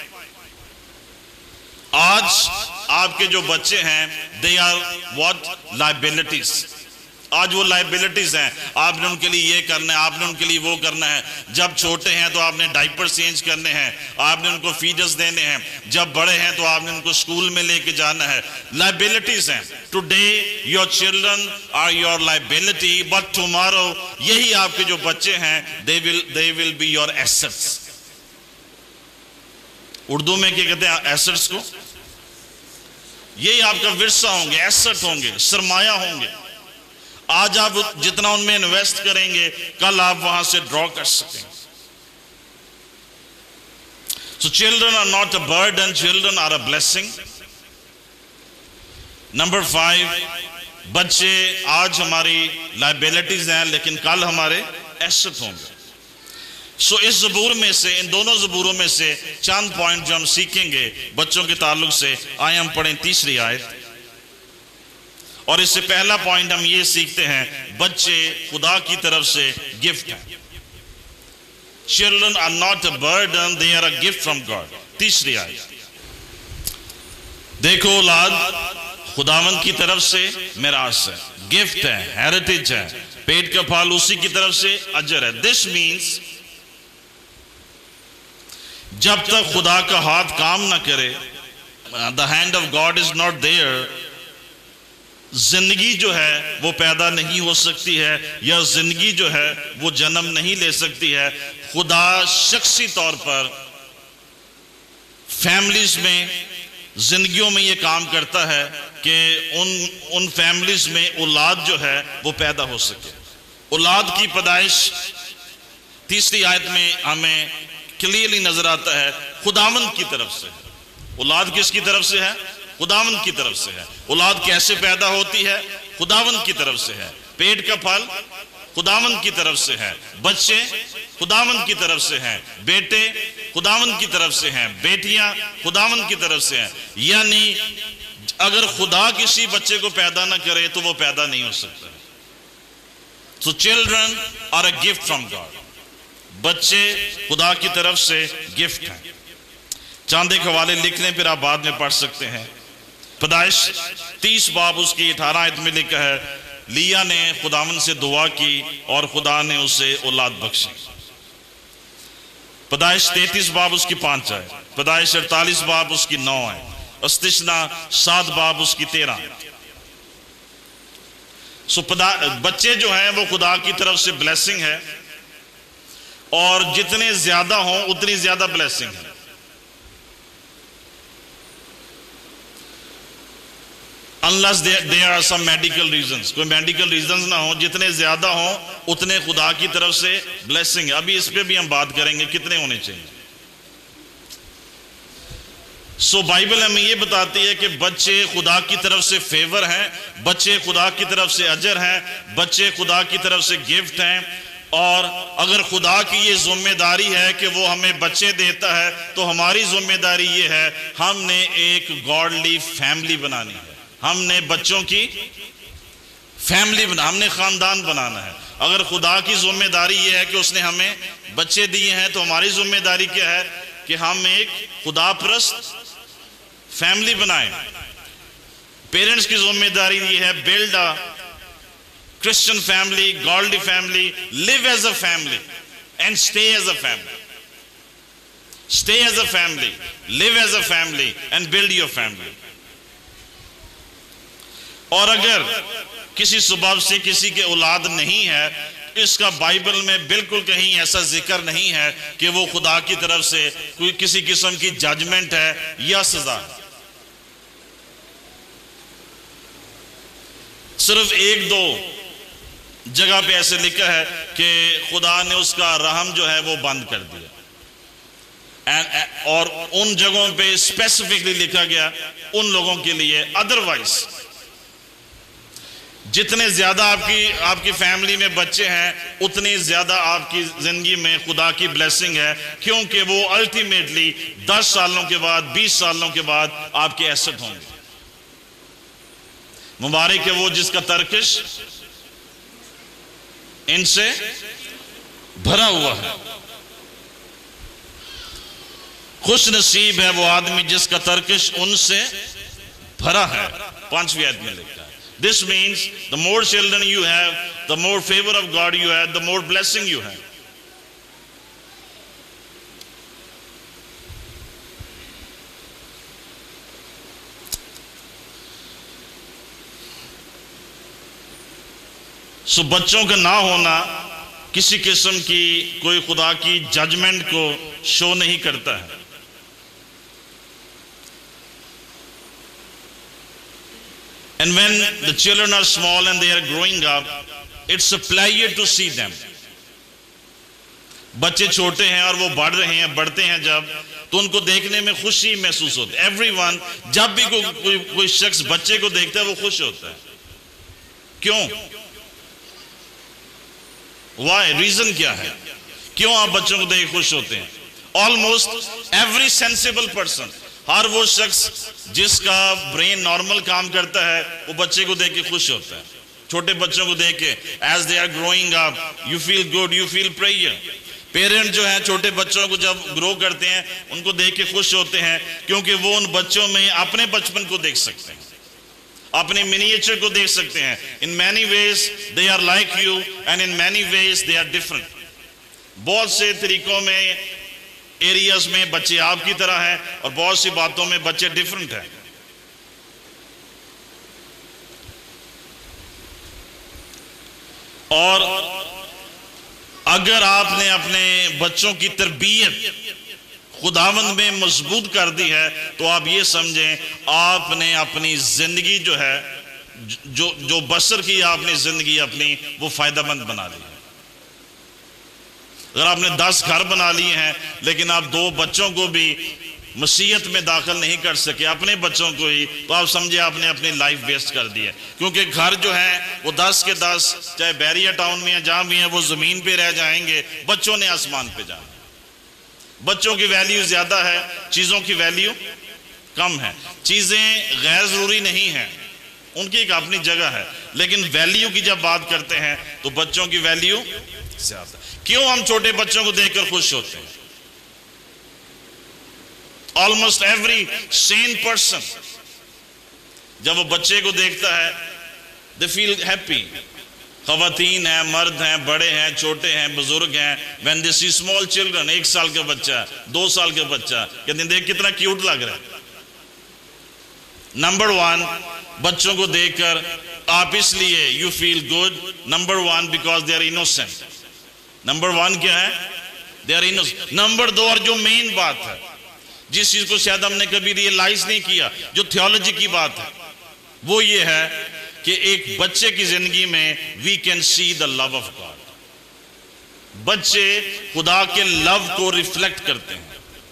آج آپ کے جو بچے ہیں they are what liabilities۔ آج وہ لائبلٹیز ہیں، آپ نے ان کے لیے یہ کرنا ہے، آپ نے ان کے لیے وہ کرنا ہے۔ جب چھوٹے ہیں تو آپ نے ڈائپر چینج کرنے ہیں، آپ نے ان کو فیڈرز دینے ہیں۔ جب بڑے ہیں تو آپ نے ان کو اسکول میں لے کے جانا ہے۔ لائبلٹیز ہیں۔ Today your children are your liability, but tomorrow یہی آپ کے جو بچے ہیں they will be your assets۔ Urdu میں کیا کہتے ہیں ایسٹس کو؟ یہی آپ کا ورثہ ہوں گے، ایسٹ ہوں گے، سرمایہ ہوں گے۔ آج آپ جتنا ان میں انویسٹ کریں گے کل آپ وہاں سے ڈرا کر سکیں۔ So children are not a burden, children are a blessing۔ Number 5، بچے آج ہماری لائبلٹیز ہیں لیکن کل ہمارے ایسٹ ہوں گے۔ سو اس زبور میں سے، ان دونوں زبوروں میں سے چند پوائنٹ جو ہم سیکھیں گے بچوں کے تعلق سے، آئے ہم پڑھیں 3 آیت۔ اور اس سے پہلا پوائنٹ ہم یہ سیکھتے ہیں، بچے خدا کی طرف سے گفٹ ہیں۔ Children are not a burden, they are a gift from God۔ 3 آیت، دیکھو اولاد خداوند کی طرف سے میراث ہے، گفٹ ہے، ہیریٹیج ہے، پیٹ کا پھل اسی کی طرف سے اجر ہے۔ This means جب تک خدا کا ہاتھ کام نہ کرے، the hand of God is not there، زندگی جو ہے وہ پیدا نہیں ہو سکتی ہے، یا زندگی جو ہے وہ جنم نہیں لے سکتی ہے۔ خدا شخصی طور پر فیملیز میں، زندگیوں میں یہ کام کرتا ہے کہ ان فیملیز میں اولاد جو ہے وہ پیدا ہو سکے۔ اولاد کی پیدائش 3 آیت میں ہمیں کلیئرلی نظر آتا ہے خداوند کی طرف سے۔ اولاد کس کی طرف سے ہے؟ خداوند کی طرف سے ہے۔ اولاد کیسے پیدا ہوتی ہے؟ خداوند کی طرف سے ہے۔ پیٹ کا پھل خداوند کی طرف سے ہے، بچے خداوند کی طرف سے ہیں، بیٹے خداوند کی طرف سے ہیں، بیٹیاں خداوند کی طرف سے ہیں۔ یعنی اگر خدا کسی بچے کو پیدا نہ کرے تو وہ پیدا نہیں ہو سکتا۔ So children are a gift from God۔ بچے خدا کی طرف سے گفٹ ہیں۔ چاند ایک حوالے لکھ لیں، پھر آپ بعد میں پڑھ سکتے ہیں۔ پیدائش 30 باب اس کی 18 آیت میں لکھا ہے، لیا نے خداوند سے دعا کی اور خدا نے اسے اولاد بخشی۔ پیدائش 33 باب اس کی 5 آیت، پیدائش 48 باب اس کی 9 آیت، استثنا 7 باب اس کی 13 آیت۔ سو بچے جو ہیں وہ خدا کی طرف سے بلیسنگ ہے، اور جتنے زیادہ ہوں اتنی زیادہ بلیسنگ ہے۔ Unless there are some medical reasons، کوئی میڈیکل ریزنز نہ ہوں، جتنے زیادہ ہوں اتنے خدا کی طرف سے بلیسنگ ہے۔ ابھی اس پہ بھی ہم بات کریں گے کتنے ہونے چاہیے۔ سو بائبل ہمیں یہ بتاتی ہے کہ بچے خدا کی طرف سے فیور ہیں، بچے خدا کی طرف سے اجر ہیں، بچے خدا کی طرف سے گفٹ ہیں۔ اور اگر خدا کی یہ ذمہ داری ہے کہ وہ ہمیں بچے دیتا ہے، تو ہماری ذمہ داری یہ ہے ہم نے ایک گاڈلی فیملی بنانی ہے، ہم نے بچوں کی فیملی ہم نے خاندان بنانا ہے۔ اگر خدا کی ذمہ داری یہ ہے کہ اس نے ہمیں بچے دیے ہیں، تو ہماری ذمہ داری کیا ہے کہ ہم ایک خدا پرست فیملی بنائیں۔ پیرنٹس کی ذمہ داری یہ ہے build a Christian family, godly family, live as a family and stay as a family. Stay as a family, live as a family and build your family. اور اگر کسی سبب سے کسی کے اولاد نہیں ہے، اس کا بائبل میں بالکل کہیں ایسا ذکر نہیں ہے کہ وہ خدا کی طرف سے کوئی کسی قسم کی ججمنٹ ہے یا سزا۔ صرف 1-2 جگہ پہ ایسے لکھا ہے کہ خدا نے اس کا رحم جو ہے وہ بند کر دیا، اور ان جگہوں پہ اسپیسیفکلی لکھا گیا ان لوگوں کے لیے۔ ادروائز جتنے زیادہ آپ کی فیملی میں بچے ہیں اتنی زیادہ آپ کی زندگی میں خدا کی بلیسنگ ہے، کیونکہ وہ الٹیمیٹلی 10 سالوں کے بعد 20 سالوں کے بعد آپ کے ایسٹ ہوں گے۔ مبارک ہے وہ جس کا ترکش ان سے بھرا ہوا ہے، خوش نصیب ہے وہ آدمی جس کا ترکش ان سے بھرا ہے، 5ویں آیت میں لکھا ہے۔ This means the more children you have, the more favor of God you have, the more blessing you have. سو بچوں کا نہ ہونا کسی قسم کی کوئی خدا کی ججمنٹ کو شو نہیں کرتا ہے۔ And when the children are small and they are growing up, it's a pleasure to see them. بچے چھوٹے ہیں اور وہ بڑھ رہے ہیں، بڑھتے ہیں جب، تو ان کو دیکھنے میں خوشی محسوس ہوتی ہے۔ Everyone جب بھی کوئی شخص بچے کو دیکھتا ہے وہ خوش ہوتا ہے۔ کیوں؟ Why? Reason کیا ہے؟ کیوں آپ بچوں کو دیکھ خوش ہوتے ہیں؟ Almost every sensible person، ہر وہ شخص جس کا برین نارمل کام کرتا ہے وہ بچے کو دیکھ کے خوش ہوتا ہے۔ چھوٹے بچوں کو دیکھ کے as they are growing up you feel good, you feel prayer۔ Parent جو ہیں چھوٹے بچوں کو جب گرو کرتے ہیں ان کو دیکھ کے خوش ہوتے ہیں، کیونکہ وہ ان بچوں میں اپنے بچپن کو دیکھ سکتے ہیں، اپنے منیچر کو دیکھ سکتے ہیں۔ in many ways they are like you and in many ways they are different۔ بہت سے طریقوں میں ایریاز میں بچے آپ کی طرح ہیں اور بہت سی باتوں میں بچے ڈیفرنٹ ہیں۔ اور اگر آپ نے اپنے بچوں کی تربیت خداوند میں مضبوط کر دی ہے تو آپ یہ سمجھیں آپ نے اپنی زندگی جو ہے جو بسر کی آپ نے زندگی اپنی وہ فائدہ مند بنا لی ہے۔ اگر آپ نے 10 گھر بنا لیے ہیں لیکن آپ 2 بچوں کو بھی مسیحیت میں داخل نہیں کر سکے، اپنے بچوں کو ہی، تو آپ سمجھے آپ نے اپنی لائف ویسٹ کر دی ہے۔ کیونکہ گھر جو ہیں وہ 10 کے 10 چاہے بیریا ٹاؤن میں ہیں جہاں بھی ہیں وہ زمین پہ رہ جائیں گے، بچوں نے آسمان پہ جانا۔ بچوں کی ویلیو زیادہ ہے، چیزوں کی ویلیو کم ہے۔ چیزیں غیر ضروری نہیں ہیں، ان کی ایک اپنی جگہ ہے، لیکن ویلیو کی جب بات کرتے ہیں تو بچوں کی ویلیو زیادہ۔ کیوں ہم چھوٹے بچوں کو دیکھ کر خوش ہوتے ہیں؟ almost every sane person جب وہ بچے کو دیکھتا ہے they feel happy۔ خواتین ہیں، مرد ہیں، بڑے ہیں، چھوٹے ہیں، بزرگ ہیں، when they see small children، 1 سال کا بچہ، 2 سال کا بچہ، کہتے ہیں دیکھ کتنا کیوٹ لگ رہا ہے۔ نمبر 1 بچوں کو دیکھ کر آپ اس لیے you feel good، number 1 because they are innocent۔ Number 1 کیا ہے؟ they are innocent۔ نمبر 2 اور جو مین بات ہے جس چیز کو شاید ہم نے کبھی ریئلائز نہیں کیا، جو تھیولوجی کی بات ہے، وہ یہ ہے کہ ایک بچے کی زندگی میں we can see the love of God۔ بچے خدا کے لو کو ریفلیکٹ کرتے ہیں۔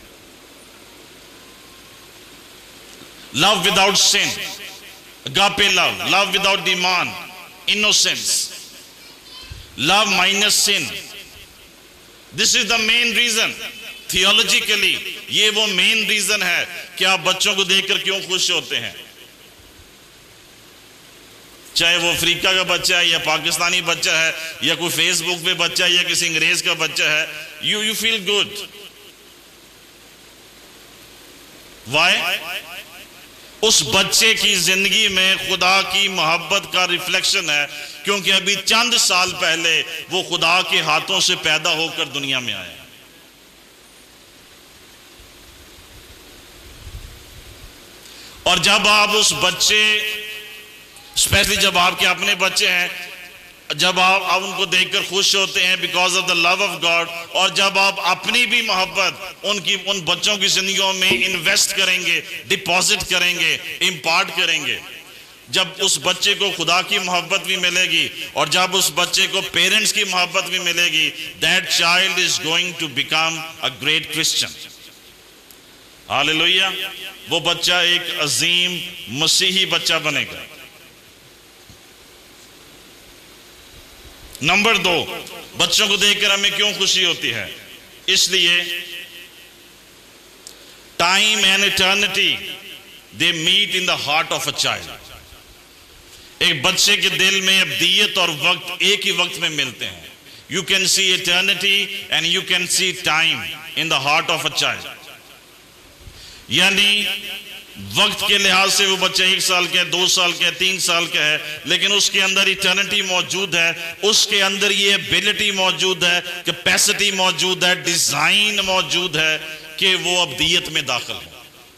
love without sin، agape love، love without demand، innocence، love minus sin۔ this is the main reason۔ تھیولوجیکلی یہ وہ مین ریزن ہے کہ آپ بچوں کو دیکھ کر کیوں خوش ہوتے ہیں، چاہے وہ افریقہ کا بچہ ہے یا پاکستانی بچہ ہے یا کوئی فیس بک پہ بچہ ہے یا کسی انگریز کا بچہ ہے، you feel good۔ why؟ اس بچے کی زندگی میں خدا کی محبت کا ریفلیکشن ہے، کیونکہ ابھی چند سال پہلے وہ خدا کے ہاتھوں سے پیدا ہو کر دنیا میں آیا۔ اور جب آپ اس بچے، اسپیشلی جب آپ کے اپنے بچے ہیں، جب آپ ان کو دیکھ کر خوش ہوتے ہیں because of the love of God, اور جب آپ اپنی بھی محبت ان بچوں کی زندگیوں میں انویسٹ کریں گے، ڈپازٹ کریں گے، امپارٹ کریں گے، جب اس بچے کو خدا کی محبت بھی ملے گی اور جب اس بچے کو پیرنٹس کی محبت بھی ملے گی، that child is going to become a great Christian۔ Hallelujah. وہ بچہ ایک عظیم مسیحی بچہ بنے گا۔ نمبر 2، بچوں کو دیکھ کر ہمیں کیوں خوشی ہوتی ہے؟ اس لیے time and eternity they meet in the heart of a child. ایک بچے کے دل میں ابدیت اور وقت ایک ہی وقت میں ملتے ہیں. You can see eternity and you can see time in the heart of a child. یعنی وقت کے لحاظ سے وہ بچہ 1 سال کا ہے، 2 سال کا ہے، 3 سال کا ہے، لیکن اس کے اندر ایٹرنٹی موجود ہے، اس کے اندر یہ ایبلٹی موجود ہے، کیپیسٹی موجود ہے، ڈیزائن موجود ہے کہ وہ ابدیت میں داخل ہے.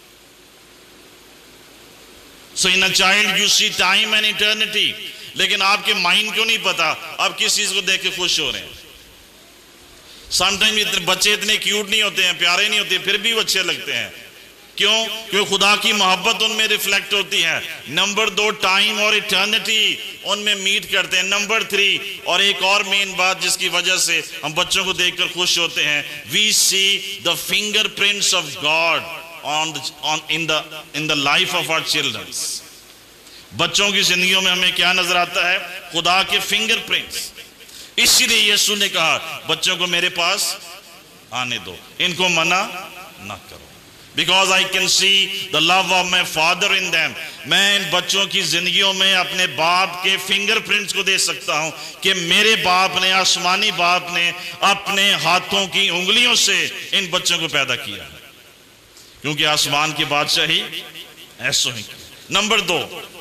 So in a child you see time and eternity. لیکن آپ کے مائنڈ کیوں نہیں پتا آپ کس چیز کو دیکھ کے خوش ہو رہے ہیں؟ سم ٹائم بچے اتنے کیوٹ نہیں ہوتے ہیں، پیارے نہیں ہوتے، پھر بھی وہ اچھے لگتے ہیں. کیوں؟ کیونکہ خدا کی محبت ان میں ریفلیکٹ ہوتی ہے. نمبر 2، ٹائم اور ایٹرنٹی ان میں میٹ کرتے ہیں. نمبر 3، اور ایک اور مین بات جس کی وجہ سے ہم بچوں کو دیکھ کر خوش ہوتے ہیں، we see the fingerprints of God in the life of our children. بچوں کی زندگیوں میں ہمیں کیا نظر آتا ہے؟ خدا کے فنگر پرنٹس. اسی لیے یسوع نے کہا بچوں کو میرے پاس آنے دو، ان کو منع نہ کرو. Because I can see the love of my father in them. میں ان بچوں کی زندگیوں میں اپنے باپ کے فنگر پرنٹس کو دے سکتا ہوں کہ میرے باپ نے، آسمانی باپ نے اپنے ہاتھوں کی انگلیوں سے ان بچوں کو پیدا کیا ہے، کیونکہ آسمان کی بادشاہی ایسو ہی. نمبر 2،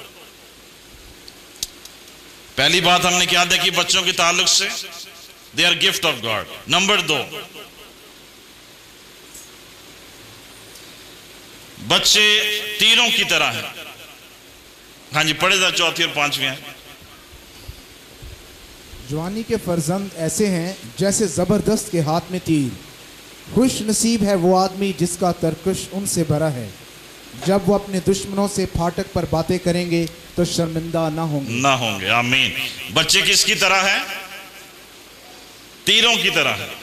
پہلی بات ہم نے کیا دیکھی بچوں کے تعلق سے؟ they are gift of God. Number 2، بچے تیروں کی طرح ہیں. ہاں جی پڑھے ذرا 4 اور 5 ہیں. جوانی کے فرزند ایسے ہیں جیسے زبردست کے ہاتھ میں تیر. خوش نصیب ہے وہ آدمی جس کا ترکش ان سے بھرا ہے. جب وہ اپنے دشمنوں سے پھاٹک پر باتیں کریں گے تو شرمندہ نہ ہوں گے. آمین. بچے کس کی طرح ہیں؟ تیروں کی طرح ہیں.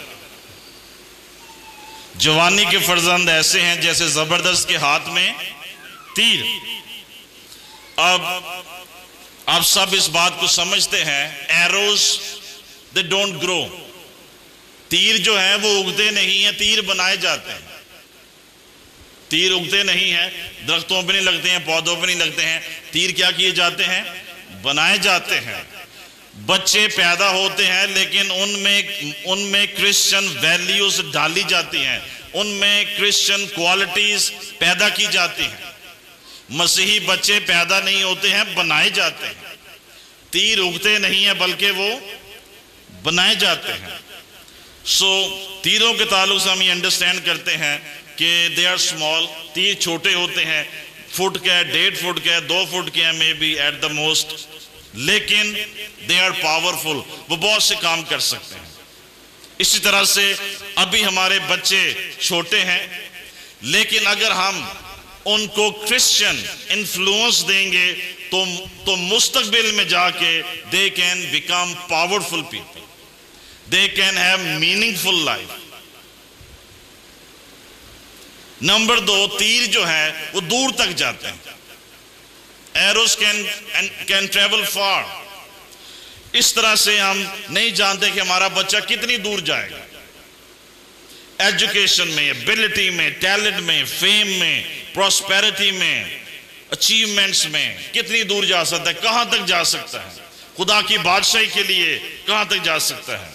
جوانی کے فرزند ایسے ہیں جیسے زبردست کے ہاتھ میں تیر. اب آپ سب اس بات کو سمجھتے ہیں، ایروز they don't grow. تیر جو ہیں وہ اگتے نہیں ہیں، تیر بنائے جاتے ہیں. تیر اگتے نہیں ہیں، درختوں پہ نہیں لگتے ہیں، پودوں پہ نہیں لگتے ہیں. تیر کیا کیے جاتے ہیں؟ بنائے جاتے ہیں. بچے پیدا ہوتے ہیں لیکن ان میں کرسچن ویلیوز ڈالی جاتی ہیں، ان میں کرسچن کوالٹیز پیدا کی جاتی ہیں. مسیحی بچے پیدا نہیں ہوتے ہیں، بنائے جاتے ہیں. تیر اگتے نہیں ہیں بلکہ وہ بنائے جاتے ہیں. تیروں کے تعلق سے ہم یہ انڈرسٹینڈ کرتے ہیں کہ they are small. تیر چھوٹے ہوتے ہیں، فٹ کے، 1.5 فٹ کے، 2 فٹ کے میں بھی ایٹ دا موسٹ، لیکن they are powerful. وہ بہت سے کام کر سکتے ہیں. اسی طرح سے ابھی ہمارے بچے چھوٹے ہیں، لیکن اگر ہم ان کو کرسچن انفلوئنس دیں گے تو مستقبل میں جا کے they can become powerful people. They can have meaningful life. Number 2، تیر جو ہے وہ دور تک جاتے ہیں. Arrows can travel far. اس طرح سے ہم نہیں جانتے کہ ہمارا بچہ کتنی دور جائے گا. ایجوکیشن میں، ایبلٹی میں، ٹیلنٹ میں، فیم میں، پراسپیرٹی میں، اچیومنٹس میں کتنی دور جا سکتا ہے، کہاں تک جا سکتا ہے، خدا کی بادشاہی کے لیے کہاں تک جا سکتا ہے.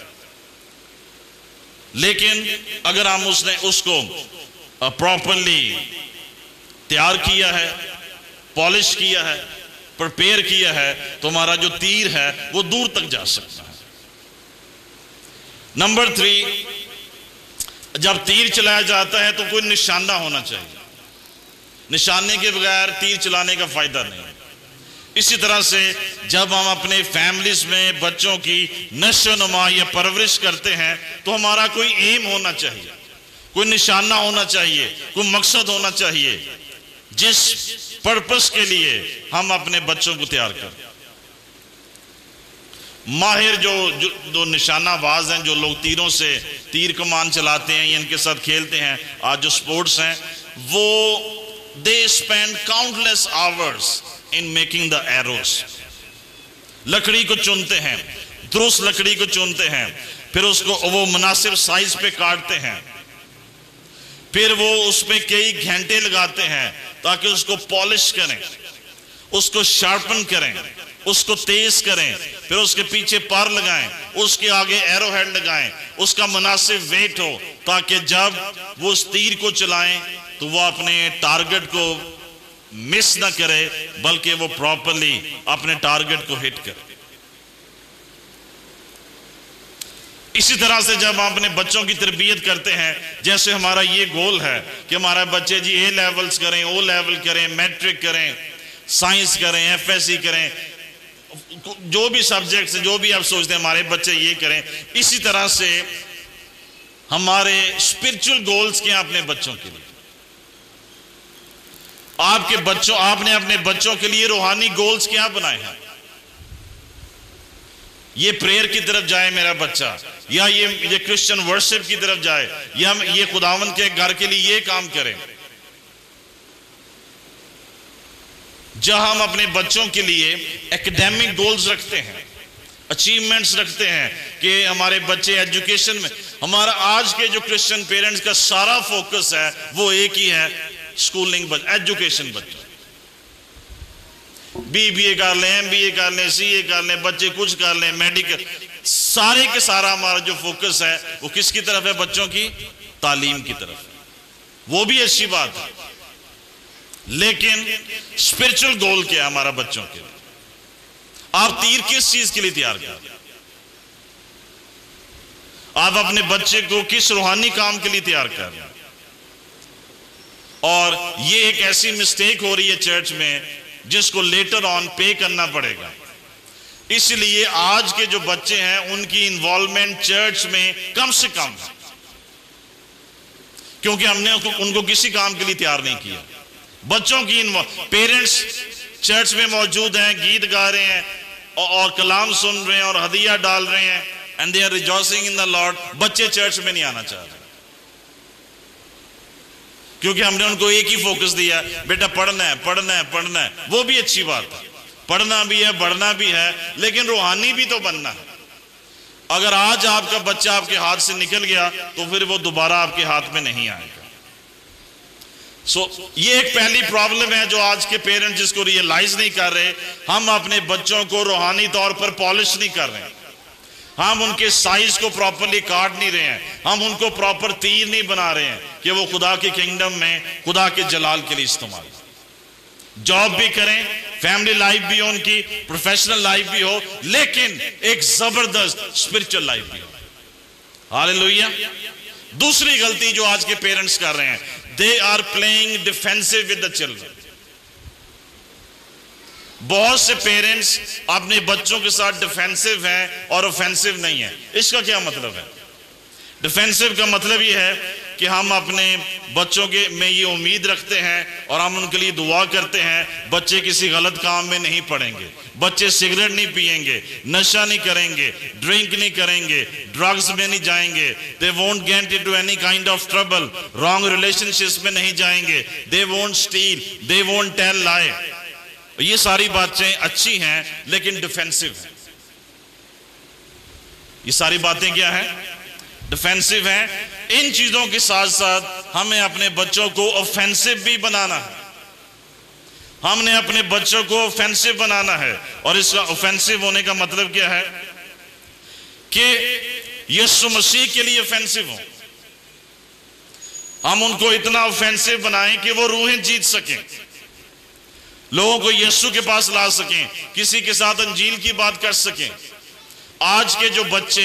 لیکن اگر ہم اس کو پراپرلی تیار کیا ہے، پالش کیا ہے، پرپیئر کیا ہے، تو ہمارا جو تیر ہے وہ دور تک جا سکتا ہے. نمبر 3، جب تیر چلایا جاتا ہے تو کوئی نشانہ ہونا چاہیے. نشانے کے بغیر تیر چلانے کا فائدہ نہیں. اسی طرح سے جب ہم اپنے فیملیز میں بچوں کی نشو و نما یا پرورش کرتے ہیں تو ہمارا کوئی ایم ہونا چاہیے، کوئی نشانہ ہونا چاہیے، کوئی مقصد ہونا چاہیے جس پرپس کے لیے ہم اپنے بچوں کو تیار کریں. ماہر جو نشانہ باز ہیں، جو لوگ تیروں سے تیر کمان چلاتے ہیں یا ان کے ساتھ کھیلتے ہیں، آج جو سپورٹس ہیں، وہ they spend countless hours in making the arrows. لکڑی کو چنتے ہیں، درست لکڑی کو چنتے ہیں، پھر اس کو وہ مناسب سائز پہ کاٹتے ہیں، پھر وہ اس پہ کئی گھنٹے لگاتے ہیں تاکہ اس کو پالش کریں، اس کو شارپن کریں، اس کو تیز کریں، پھر اس کے پیچھے پار لگائیں، اس کے آگے ایرو ہیڈ لگائیں، اس کا مناسب ویٹ ہو تاکہ جب وہ اس تیر کو چلائیں تو وہ اپنے ٹارگٹ کو مس نہ کرے بلکہ وہ پراپرلی اپنے ٹارگٹ کو ہٹ کرے۔ اسی طرح سے جب ہم اپنے بچوں کی تربیت کرتے ہیں، جیسے ہمارا یہ گول ہے کہ ہمارے بچے جی اے لیولز کریں، او لیول کریں، میٹرک کریں، سائنس کریں، ایف ایس سی کریں، جو بھی سبجیکٹس جو بھی آپ سوچتے ہیں ہمارے بچے یہ کریں، اسی طرح سے ہمارے اسپرچل گولز کیا اپنے بچوں کے لیے؟ آپ نے اپنے بچوں کے لیے روحانی گولز کیا بنائے ہیں؟ یہ پریئر کی طرف جائے میرا بچہ، یا یہ کرسچن ورشپ کی طرف جائے، یا یہ خداوند کے گھر کے لیے یہ کام کریں۔ جہاں ہم اپنے بچوں کے لیے ایکڈیمک گولز رکھتے ہیں، اچیومنٹس رکھتے ہیں کہ ہمارے بچے ایجوکیشن میں، ہمارا آج کے جو کرسچن پیرنٹس کا سارا فوکس ہے وہ ایک ہی ہے، سکولنگ، ایجوکیشن بچوں، بی اے کر لیں، ایم بی اے کر لیں، سی اے کر لیں، بچے کچھ کر لیں، میڈیکل، سارے کے سارا ہمارا جو فوکس ہے وہ کس کی طرف ہے؟ بچوں کی تعلیم کی طرف۔ وہ بھی اچھی بات ہے، لیکن اسپرچل گول کیا ہے ہمارا بچوں کے لیے؟ آپ تیر کس چیز کے لیے تیار کر رہے ہیں؟ آپ اپنے بچے کو کس روحانی کام کے لیے تیار کر رہے ہیں؟ اور یہ ایک ایسی مسٹیک ہو رہی ہے چرچ میں جس کو لیٹر آن پے کرنا پڑے گا۔ اس لیے آج کے جو بچے ہیں ان کی انوالومنٹ چرچ میں کم سے کم ہے، کیونکہ ہم نے ان کو کسی کام کے لیے تیار نہیں کیا۔ بچوں کی پیرنٹس چرچ میں موجود ہیں، گیت گا رہے ہیں اور کلام سن رہے ہیں اور ہدیہ ڈال رہے ہیں، and they are rejoicing in the Lord، بچے چرچ میں نہیں آنا چاہ رہے کیونکہ ہم نے ان کو ایک ہی فوکس دیا، بیٹا پڑھنا ہے پڑھنا ہے پڑھنا ہے۔ وہ بھی اچھی بات ہے، پڑھنا بھی ہے، بڑھنا بھی ہے، لیکن روحانی بھی تو بننا ہے۔ اگر آج آپ کا بچہ آپ کے ہاتھ سے نکل گیا تو پھر وہ دوبارہ آپ کے ہاتھ میں نہیں آئے گا۔ یہ ایک پہلی پرابلم ہے جو آج کے پیرنٹ جس کو ریئلائز نہیں کر رہے، ہم اپنے بچوں کو روحانی طور پر پالش نہیں کر رہے ہیں، ہم ان کے سائز کو پراپرلی کاٹ نہیں رہے ہیں، ہم ان کو پراپر تیر نہیں بنا رہے ہیں کہ وہ خدا کے کنگڈم میں خدا کے جلال کے لیے استعمال۔ جاب بھی کریں، فیملی لائف بھی ہو ان کی، پروفیشنل لائف بھی ہو، لیکن ایک زبردست اسپرچل لائف بھی ہو۔ ہاللیلویہ۔ دوسری غلطی جو آج کے پیرنٹس کر رہے ہیں، they are playing defensive with the children۔ بہت سے پیرنٹس اپنے بچوں کے ساتھ ڈیفینسو ہیں اور اوفینسو نہیں ہیں۔ اس کا کیا مطلب ہے؟ ڈیفینسو کا مطلب یہ ہے کہ ہم اپنے بچوں کے میں یہ امید رکھتے ہیں اور ہم ان کے لیے دعا کرتے ہیں بچے کسی غلط کام میں نہیں پڑیں گے، بچے سگریٹ نہیں پئیں گے، نشہ نہیں کریں گے، ڈرنک نہیں کریں گے، ڈرگز میں نہیں جائیں گے، they won't get into any kind of trouble، wrong relationships میں نہیں جائیں گے، they won't steal، they won't tell lie۔ یہ ساری باتیں اچھی ہیں لیکن ڈیفینسو ہیں۔ یہ ساری باتیں کیا ہیں؟ ڈیفینسو ہیں۔ ان چیزوں کے ساتھ ساتھ ہمیں اپنے بچوں کو اوفینسو بھی بنانا ہے، ہم نے اپنے بچوں کو اوفینسو بنانا ہے۔ اور اس کا اوفینسو ہونے کا مطلب کیا ہے؟ کہ یسوع مسیح کے لیے اوفینسو ہوں، ہم ان کو اتنا اوفینسو بنائیں کہ وہ روحیں جیت سکیں، لوگوں کو یسوع کے پاس لا سکیں، کسی کے ساتھ انجیل کی بات کر سکیں۔ آج کے جو بچے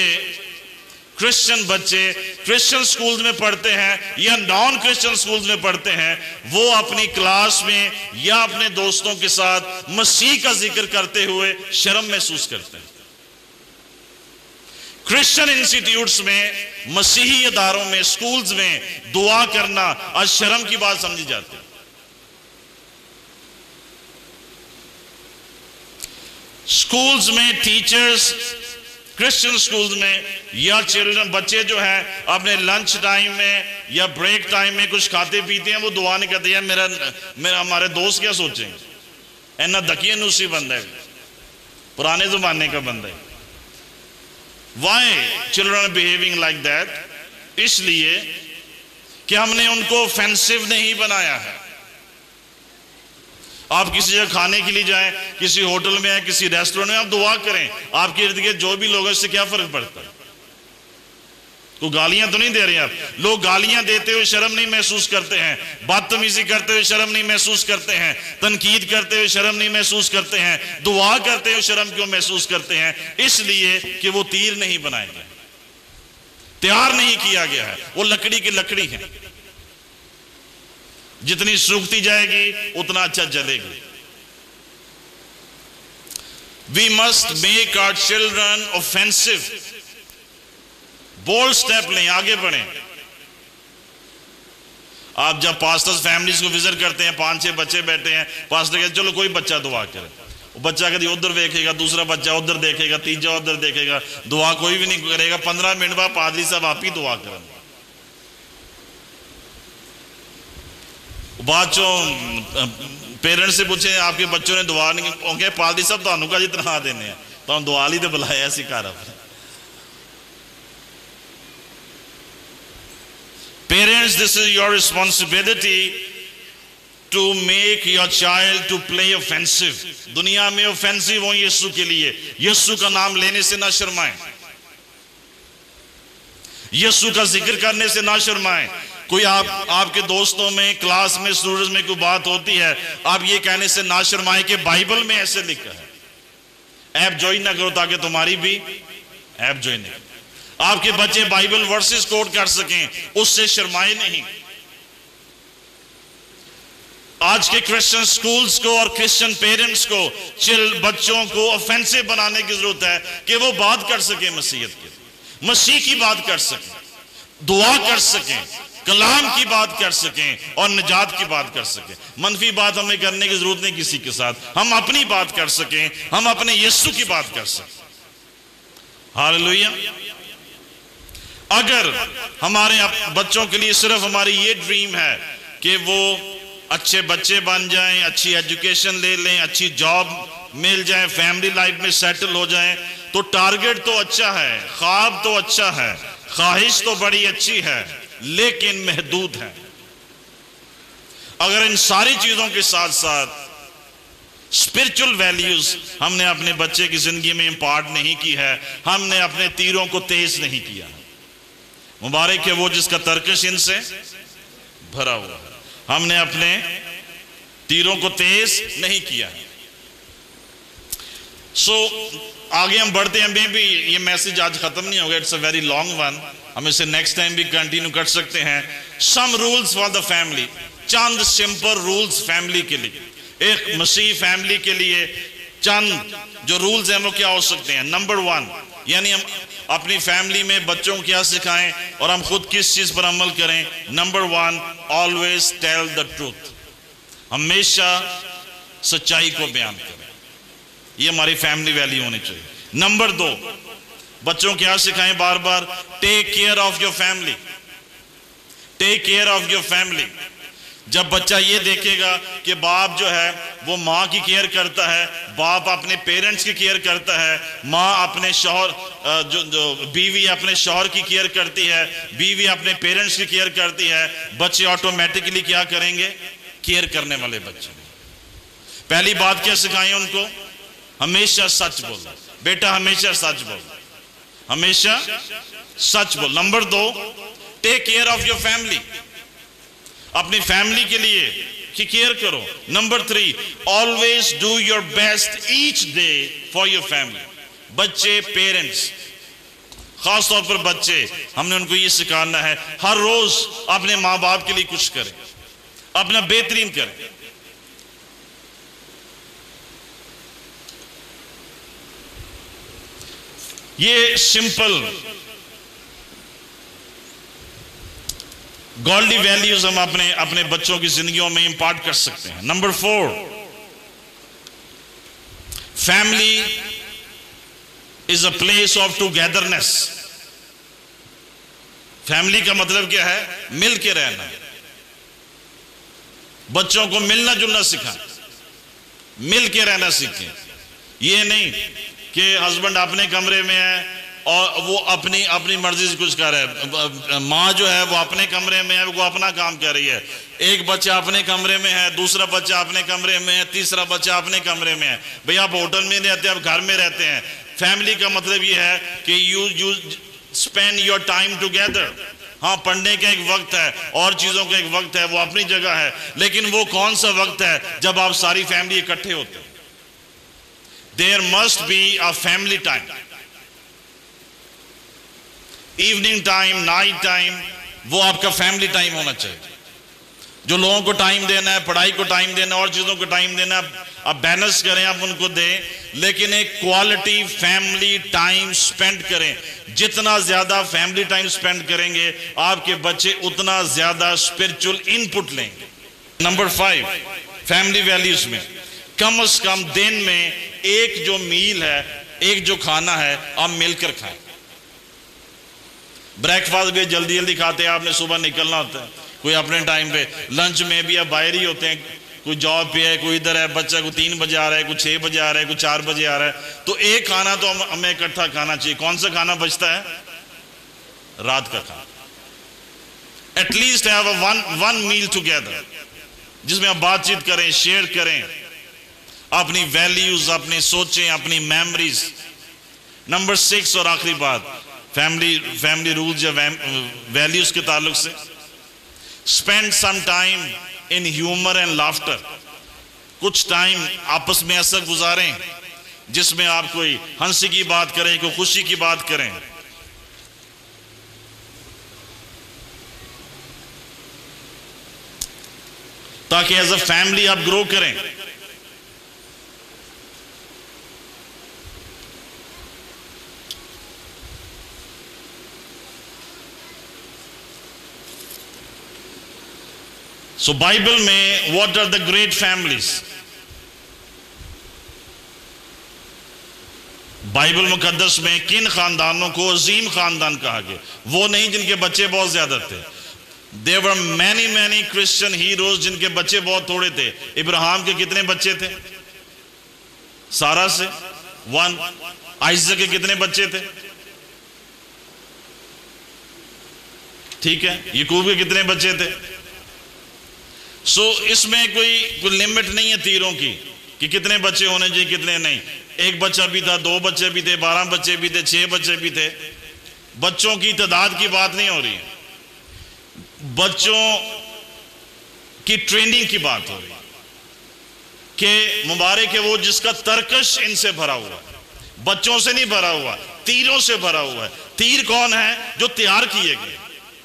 کرسچن سکولز میں پڑھتے ہیں یا نان کرسچن سکولز میں پڑھتے ہیں، وہ اپنی کلاس میں یا اپنے دوستوں کے ساتھ مسیح کا ذکر کرتے ہوئے شرم محسوس کرتے ہیں۔ کرسچن انسٹیٹیوٹس میں، مسیحی اداروں میں، سکولز میں دعا کرنا آج شرم کی بات سمجھی جاتی ہے۔ سکولز میں ٹیچرز، کرسچن سکولز میں یا چلڈرن بچے جو ہیں اپنے لنچ ٹائم میں یا بریک ٹائم میں کچھ کھاتے پیتے ہیں، وہ دعا نہیں کرتے ہیں میرا ہمارے دوست کیا سوچیں گے، اینا دکیہ نوسی بندہ ہے، پرانے زمانے کا بندہ ہے۔ Why children are behaving like that? اس لیے کہ ہم نے ان کو offensive نہیں بنایا ہے. آپ کسی جگہ کھانے کے لیے جائیں, کسی ہوٹل میں ہیں, کسی ریسٹورنٹ میں, آپ دعا کریں. آپ کے ارد گرد جو بھی لوگ ہیں اس سے کیا فرق پڑتا ہے؟ تو گالیاں تو نہیں دے رہے ہیں آپ. لوگ گالیاں دیتے ہوئے شرم نہیں محسوس کرتے ہیں, بدتمیزی کرتے ہوئے شرم نہیں محسوس کرتے ہیں, تنقید کرتے ہوئے شرم نہیں محسوس کرتے ہیں, دعا کرتے ہوئے شرم کیوں محسوس کرتے ہیں؟ اس لیے کہ وہ تیر نہیں بنائے گئے, تیار نہیں کیا گیا ہے. وہ لکڑی کی لکڑی ہے, جتنی سوکھتی جائے گی اتنا اچھا جلے گی. We must make our children offensive. Bold step لیں, آگے بڑھیں. آپ جب پاسٹرز فیملیز کو وزٹ کرتے ہیں, 5-6 بچے بیٹھے ہیں, پاسٹر کہتے ہیں چلو کوئی بچہ دعا کرے. وہ بچہ کہتے ہیں ادھر دیکھے گا, دوسرا بچہ ادھر دیکھے گا, تیجا ادھر دیکھے گا, دعا کوئی بھی نہیں کرے گا. 15 منٹ بعد پادری صاحب آپ ہی دعا کریں. بچوں پیرنٹس سے پوچھیں آپ کے بچوں نے دعا نہیں کی, پادری صاحب تو انو کا جی تنہا دینے ہیں, تو ہم دعا لی تو بلایا ایسی کار آپ. Parents, this is your responsibility to make your child to play offensive. دنیا میں offensive ہوں یسو کے لیے. یسو کا نام لینے سے نہ شرمائیں, یسو کا ذکر کرنے سے نہ شرمائیں. کوئی آپ کے دوستوں میں, کلاس میں, اسٹوڈنٹس میں کوئی بات ہوتی ہے, آپ یہ کہنے سے نہ شرمائیں کہ بائبل میں ایسے لکھا ہے. ایپ جوائن نہ کرو تاکہ تمہاری بھی ایپ جوائن نہ کرو. آپ کے بچے بائبل ورسز کوٹ کر سکیں, اس سے شرمائے نہیں. آج کے کرسچن سکولز کو اور کرسچن پیرنٹس کو بچوں کو offensive بنانے کی ضرورت ہے کہ وہ بات کر سکیں مسیحیت کی, مسیح کی بات کر سکیں, دعا کر سکیں, کلام کی بات کر سکیں اور نجات کی بات کر سکیں. منفی بات ہمیں کرنے کی ضرورت نہیں کسی کے ساتھ. ہم اپنی بات کر سکیں, ہم اپنے یسوع کی بات کر سکیں. ہاللویا. اگر ہمارے بچوں کے لیے صرف ہماری یہ ڈریم ہے کہ وہ اچھے بچے بن جائیں, اچھی ایجوکیشن لے لیں, اچھی جاب مل جائیں, فیملی لائف میں سیٹل ہو جائیں, تو ٹارگٹ تو اچھا ہے, خواب تو اچھا ہے, خواہش تو بڑی اچھی ہے, لیکن محدود ہے. اگر ان ساری چیزوں کے ساتھ ساتھ اسپرچل ویلیوز ہم نے اپنے بچے کی زندگی میں امپارٹ نہیں کی ہے, ہم نے اپنے تیروں کو تیز نہیں کیا. مبارک ہے وہ جس کا ترکش ان سے بھرا ہوا ہے. ہم نے اپنے تیروں کو تیز نہیں کیا. آگے ہم بڑھتے ہیں. میں بھی یہ میسج آج ختم نہیں ہوگا, it's a very long one, ہم اسے نیکسٹ ٹائم بھی کنٹینیو کر سکتے ہیں. Some rules for the family, چند سمپل رولز فیملی کے لیے. ایک مسیح فیملی کے لیے چند جو رولز ہیں وہ کیا ہو سکتے ہیں؟ نمبر 1, یعنی ہم اپنی فیملی میں بچوں کو کیا سکھائیں اور ہم خود کس چیز پر عمل کریں. Number 1, always tell the truth, ہمیشہ سچائی کو بیان کریں. یہ ہماری فیملی ویلیو ہونی چاہیے. نمبر 2, بچوں کیا سکھائیں بار بار؟ Take care of your family, take care of your family. جب بچہ یہ دیکھے گا کہ باپ جو ہے وہ ماں کی کیئر کرتا ہے, باپ اپنے پیرنٹس کی کیئر کرتا ہے, ماں اپنے شوہر جو بیوی اپنے شوہر کی کیئر کرتی ہے, بیوی اپنے پیرنٹس کی کیئر کرتی ہے, بچے آٹومیٹکلی کیا کریں گے؟ کیئر کرنے والے بچے. پہلی بات کیا سکھائیں ان کو؟ ہمیشہ سچ بولو. بیٹا ہمیشہ سچ بول, ہمیشہ سچ بول. Number 2, take care of your family, اپنی فیملی کے لیے کی کیئر کرو. Number 3, always do your best each day for your family. بچے, پیرنٹس, خاص طور پر بچے, ہم نے ان کو یہ سکھانا ہے ہر روز اپنے ماں باپ کے لیے کچھ کریں, اپنا بہترین کریں. یہ سمپل گاڈلی ویلیوز ہم اپنے بچوں کی زندگیوں میں امپارٹ کر سکتے ہیں. Number 4, family is a place of togetherness. Family کا مطلب کیا ہے؟ مل کے رہنا. بچوں کو ملنا جلنا سکھائیں, مل کے رہنا سیکھیں. یہ نہیں کہ ہسبینڈ اپنے کمرے میں ہے, اور وہ اپنی مرضی سے کچھ کر رہا ہے. ماں جو ہے وہ اپنے کمرے میں ہے, وہ اپنا کام کر رہی ہے. ایک بچہ اپنے کمرے میں ہے, دوسرا بچہ اپنے کمرے میں ہے, تیسرا بچہ اپنے کمرے میں ہے. بھئی آپ ہوٹل میں رہتے ہیں, آپ گھر میں رہتے ہیں. فیملی کا مطلب یہ ہے کہ you spend your time together. ہاں, پڑھنے کا ایک وقت ہے اور چیزوں کا ایک وقت ہے, وہ اپنی جگہ ہے, لیکن وہ کون سا وقت ہے جب آپ ساری فیملی اکٹھے ہوتے ہیں. There must be a family time. Evening time, night time, وہ آپ کا فیملی ٹائم ہونا چاہیے. جو لوگوں کو ٹائم دینا ہے, پڑھائی کو ٹائم دینا ہے, اور چیزوں کو ٹائم دینا ہے, آپ بیلنس کریں, آپ ان کو دیں, لیکن ایک کوالٹی فیملی ٹائم سپینڈ کریں. جتنا زیادہ فیملی ٹائم سپینڈ کریں گے, آپ کے بچے اتنا زیادہ اسپرچل ان پٹ لیں گے. نمبر 5, فیملی ویلیوز میں کم از کم دن میں ایک جو میل ہے, ایک جو کھانا ہے, آپ مل کر کھائیں. بریک فاسٹ بھی جلدی جلدی کھاتے ہیں, آپ نے صبح نکلنا ہوتا ہے, کوئی اپنے ٹائم پہ. لنچ میں بھی آپ باہر ہی ہوتے ہیں, کوئی جاب پہ ہے, کوئی ادھر ہے, بچہ کو 3 بجے آ رہا ہے, کوئی 6 بجے آ رہا ہے, کوئی 4 بجے آ رہا ہے, تو ایک کھانا تو ہمیں اکٹھا کھانا چاہیے. کون سا کھانا بچتا ہے؟ رات کا کھانا. At least have one meal together, جس میں آپ بات چیت کریں, شیئر کریں اپنی ویلیوز, اپنی سوچیں, اپنی میموریز. نمبر 6 اور آخری بات, فیملی رولز یا ویلیوز کے تعلق سے, spend some time in humor and laughter. کچھ ٹائم آپس میں ایسا گزاریں جس میں آپ کوئی ہنسی کی بات کریں, کوئی خوشی کی بات کریں. تاکہ ایز اے فیملی آپ گرو کریں. سو بائبل میں what are the great families? Bible مقدس میں کن خاندانوں کو عظیم خاندان کہا گیا؟ وہ نہیں جن کے بچے بہت زیادہ تھے. There were many Christian heroes جن کے بچے بہت تھوڑے تھے. ابراہیم کے کتنے بچے تھے؟ سارا سے 1. آئزک کے کتنے بچے تھے؟ ٹھیک ہے. یعقوب کے کتنے بچے تھے؟ سو اس میں کوئی لمٹ نہیں ہے تیروں کی کہ کتنے بچے ہونے چاہیے, کتنے نہیں. ایک بچہ بھی تھا, 2 بچے بھی تھے, 12 بچے بھی تھے, 6 بچے بھی تھے. بچوں کی تعداد کی بات نہیں ہو رہی ہے, بچوں کی ٹریننگ کی بات ہو رہی ہے کہ مبارک ہے وہ جس کا ترکش ان سے بھرا ہوا ہے. بچوں سے نہیں بھرا ہوا, تیروں سے بھرا ہوا ہے. تیر کون ہے؟ جو تیار کیے گئے.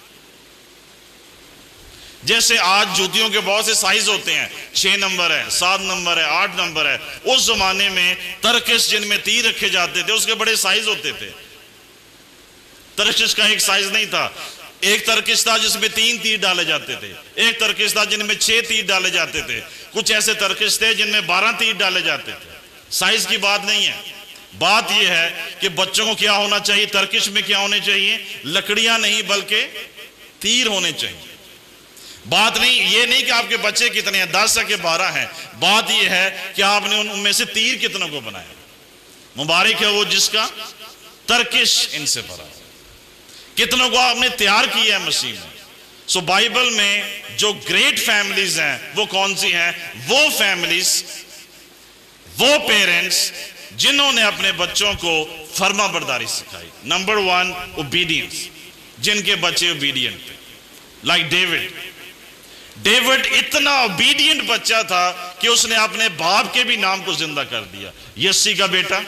جیسے آج جوتیوں کے بہت سے سائز ہوتے ہیں, 6 نمبر ہے, 7 نمبر ہے, 8 نمبر ہے. اس زمانے میں ترکش جن میں تیر رکھے جاتے تھے اس کے بڑے سائز ہوتے تھے. ترکش کا ایک سائز نہیں تھا. ایک ترکش تھا جس میں 3 تیر ڈالے جاتے تھے, ایک ترکش تھا جن میں 6 تیر ڈالے جاتے تھے, کچھ ایسے ترکش تھے جن میں 12 تیر ڈالے جاتے تھے. سائز کی بات نہیں ہے, بات یہ ہے کہ بچوں کو کیا ہونا چاہیے, ترکش میں کیا ہونے چاہیے؟ لکڑیاں نہیں بلکہ تیر ہونے چاہیے. بات نہیں یہ نہیں کہ آپ کے بچے کتنے ہیں, 10 ہے کہ 12 ہیں. بات یہ ہے کہ آپ نے ان میں سے تیر کتنوں کو بنایا. مبارک ہے وہ جس کا ترکش ان سے بھرا ہے. کتنوں کو آپ نے تیار کیا ہے مسیح میں. سو بائبل میں جو گریٹ فیملیز ہیں وہ کون سی ہیں؟ وہ فیملیز, وہ پیرنٹس جنہوں نے اپنے بچوں کو فرما برداری سکھائی. نمبر 1 اوبیڈینس, جن کے بچے اوبیڈینٹ تھے. لائک ڈیوڈ اتنا اوبیڈینٹ بچہ تھا کہ اس نے اپنے باپ کے بھی نام کو زندہ کر دیا. یسی کا بیٹا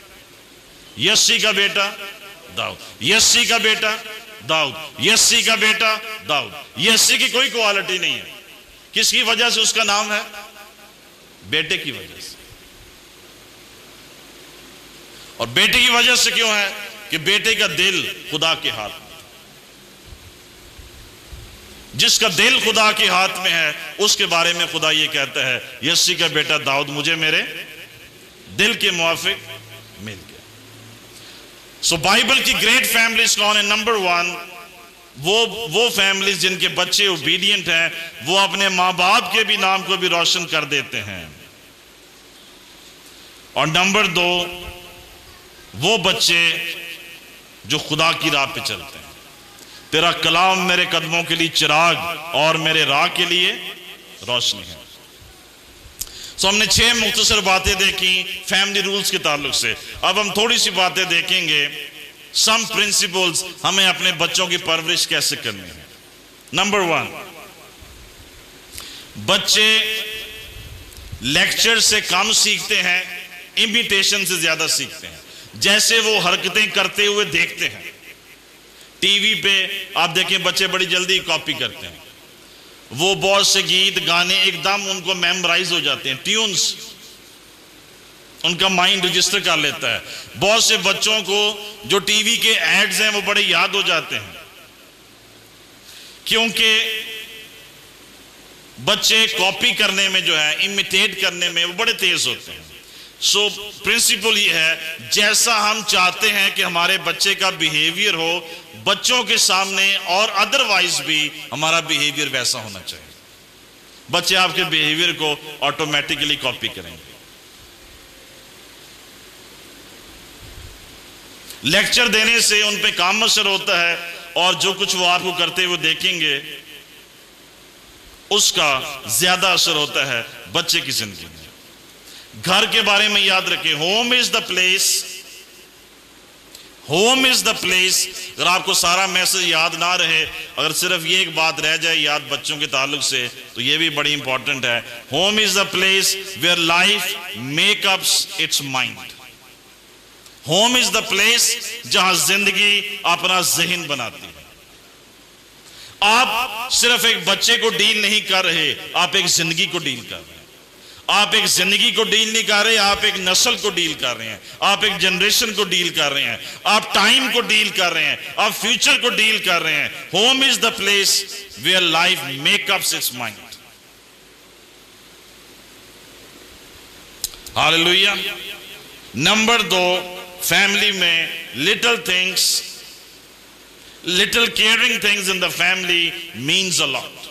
داؤد, یسی کا بیٹا داؤد, یسی کا بیٹا داؤد. یسی کی کوئی کوالٹی نہیں ہے. کس کی وجہ سے اس کا نام ہے؟ بیٹے کی وجہ سے. اور بیٹے کی وجہ سے کیوں ہے؟ کہ بیٹے کا دل خدا کے ہاتھ میں. جس کا دل خدا کے ہاتھ میں ہے اس کے بارے میں خدا یہ کہتا ہے, یسی کا بیٹا داؤد مجھے میرے دل کے موافق مل گیا. سو بائبل کی گریٹ فیملیز کون ہے؟ نمبر 1 وہ فیملیز جن کے بچے اوبیڈینٹ ہیں, وہ اپنے ماں باپ کے بھی نام کو بھی روشن کر دیتے ہیں. اور نمبر 2 وہ بچے جو خدا کی راہ پہ چلتے ہیں. تیرا کلام میرے قدموں کے لیے چراغ اور میرے راہ کے لیے روشنی ہے. ہم نے 6 مختصر باتیں دیکھی فیملی رولز کے تعلق سے. اب ہم تھوڑی سی باتیں دیکھیں گے سم پرنسپلز ہمیں اپنے بچوں کی پرورش کیسے کرنی ہے. نمبر 1، بچے لیکچر سے کم سیکھتے ہیں، امیٹیشن سے زیادہ سیکھتے ہیں. جیسے وہ حرکتیں کرتے ہوئے دیکھتے ہیں ٹی وی پہ، آپ دیکھیں بچے بڑی جلدی کاپی کرتے ہیں. وہ بہت سے گیت گانے ایک دم ان کو میمورائز ہو جاتے ہیں، ٹیونز ان کا مائنڈ رجسٹر کر لیتا ہے. بہت سے بچوں کو جو ٹی وی کے ایڈز ہیں وہ بڑے یاد ہو جاتے ہیں، کیونکہ بچے کاپی کرنے میں جو ہے، امیٹیٹ کرنے میں وہ بڑے تیز ہوتے ہیں. سو پرنسپل یہ ہے، جیسا ہم چاہتے ہیں کہ ہمارے بچے کا بیہیویئر ہو، بچوں کے سامنے اور ادروائز بھی ہمارا بیہیویئر ویسا ہونا چاہیے. بچے آپ کے بیہیویئر کو آٹومیٹکلی کاپی کریں گے. لیکچر دینے سے ان پہ کام اثر ہوتا ہے، اور جو کچھ وہ آپ کو کرتے ہوئے دیکھیں گے اس کا زیادہ اثر ہوتا ہے بچے کی زندگی میں. گھر کے بارے میں یاد رکھیں، home is the place. Home is the place. اگر آپ کو سارا میسج یاد نہ رہے، اگر صرف یہ ایک بات رہ جائے یاد بچوں کے تعلق سے، تو یہ بھی بڑی امپورٹنٹ ہے. Home is the place where life make ups its mind. Home is the place جہاں زندگی اپنا ذہن بناتی ہے. آپ صرف ایک بچے کو ڈیل نہیں کر رہے، آپ ایک زندگی کو ڈیل کر رہے ہیں. آپ ایک زندگی کو ڈیل نہیں کر رہے، آپ ایک نسل کو ڈیل کر رہے ہیں، آپ ایک جنریشن کو ڈیل کر رہے ہیں، آپ ٹائم کو ڈیل کر رہے ہیں، آپ فیوچر کو ڈیل کر رہے ہیں. Home is the place where life make ups its mind. Hallelujah. Number 2، family میں little things, little caring things in the family means a lot.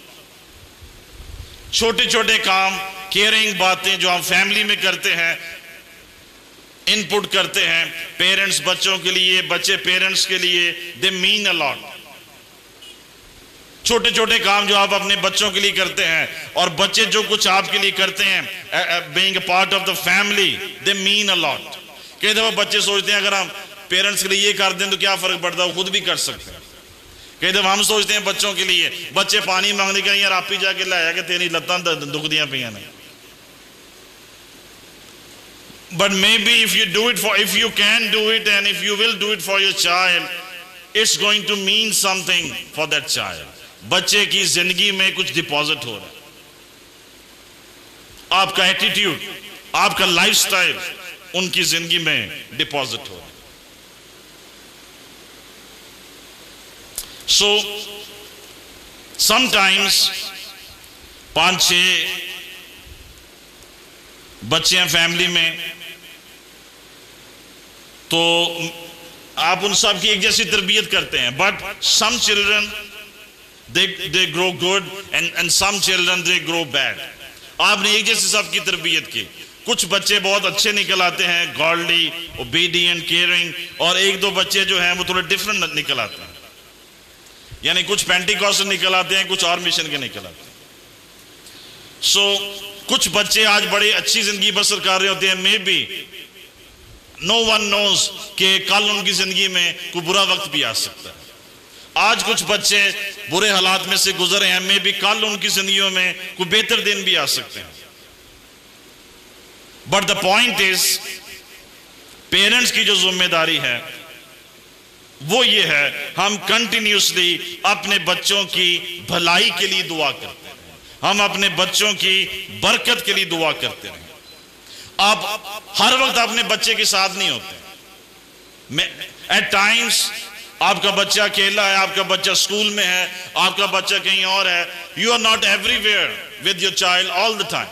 چھوٹے چھوٹے کام، کیئرنگ باتیں جو ہم فیملی میں کرتے ہیں، ان پٹ کرتے ہیں، پیرنٹس بچوں کے لیے، بچے پیرنٹس کے لیے، دے مین اے لاٹ. چھوٹے چھوٹے کام جو آپ اپنے بچوں کے لیے کرتے ہیں، اور بچے جو کچھ آپ کے لیے کرتے ہیں، being a part of the family, they mean a lot. کئی دفعہ بچے سوچتے ہیں اگر ہم پیرنٹس کے لیے یہ کر دیں تو کیا فرق پڑتا ہے، وہ خود بھی کر سکتے ہیں. کئی دفعہ ہم سوچتے ہیں بچوں کے لیے، بچے پانی مانگنے کے یار آپ ہی جا کے لایا کہ تیری لتاں دکھ دیاں پہ نہیں. But maybe if you can do it and if you will do it for your child, it's going to mean something for that child. بچے کی زندگی میں کچھ ڈپازٹ ہو رہا ہے. آپ کا ایٹیٹیوڈ، آپ کا لائف سٹائل ان کی زندگی میں ڈپازٹ ہو رہا ہے. So sometimes 5-6 بچے ہیں فیملی میں، تو آپ ان سب کی ایک جیسی تربیت کرتے ہیں. But some children they grow good and some children they grow bad. آپ نے ایک جیسی سب کی تربیت کی. کچھ بچے بہت اچھے نکل آتے ہیں، گاڈلی، اوبیڈینٹ، کیئرنگ، اور 1-2 بچے جو ہیں وہ تھوڑے ڈیفرنٹ نکل آتے ہیں. یعنی کچھ پینٹیکوسٹل نکل آتے ہیں، کچھ اور مشن کے نکل آتے ہیں. سو کچھ بچے آج بڑی اچھی زندگی بسر کر رہے ہوتے ہیں، may be know one knows کہ کل ان کی زندگی میں کوئی برا وقت بھی آ سکتا ہے. آج کچھ بچے برے حالات میں سے گزر رہے ہیں، مے بی کل ان کی زندگیوں میں کوئی بہتر دن بھی آ سکتے ہیں. But the point is, parents کی جو ذمہ داری ہے وہ یہ ہے، ہم کنٹینیوسلی اپنے بچوں کی بھلائی کے لیے دعا کرتے ہیں، ہم اپنے بچوں کی برکت کے لیے دعا کرتے ہیں. آپ ہر وقت اپنے بچے کے ساتھ نہیں ہوتے. ایٹ ٹائمز آپ کا بچہ اکیلا ہے، آپ کا بچہ اسکول میں ہے، آپ کا بچہ کہیں اور ہے. You are not everywhere with your child all the time.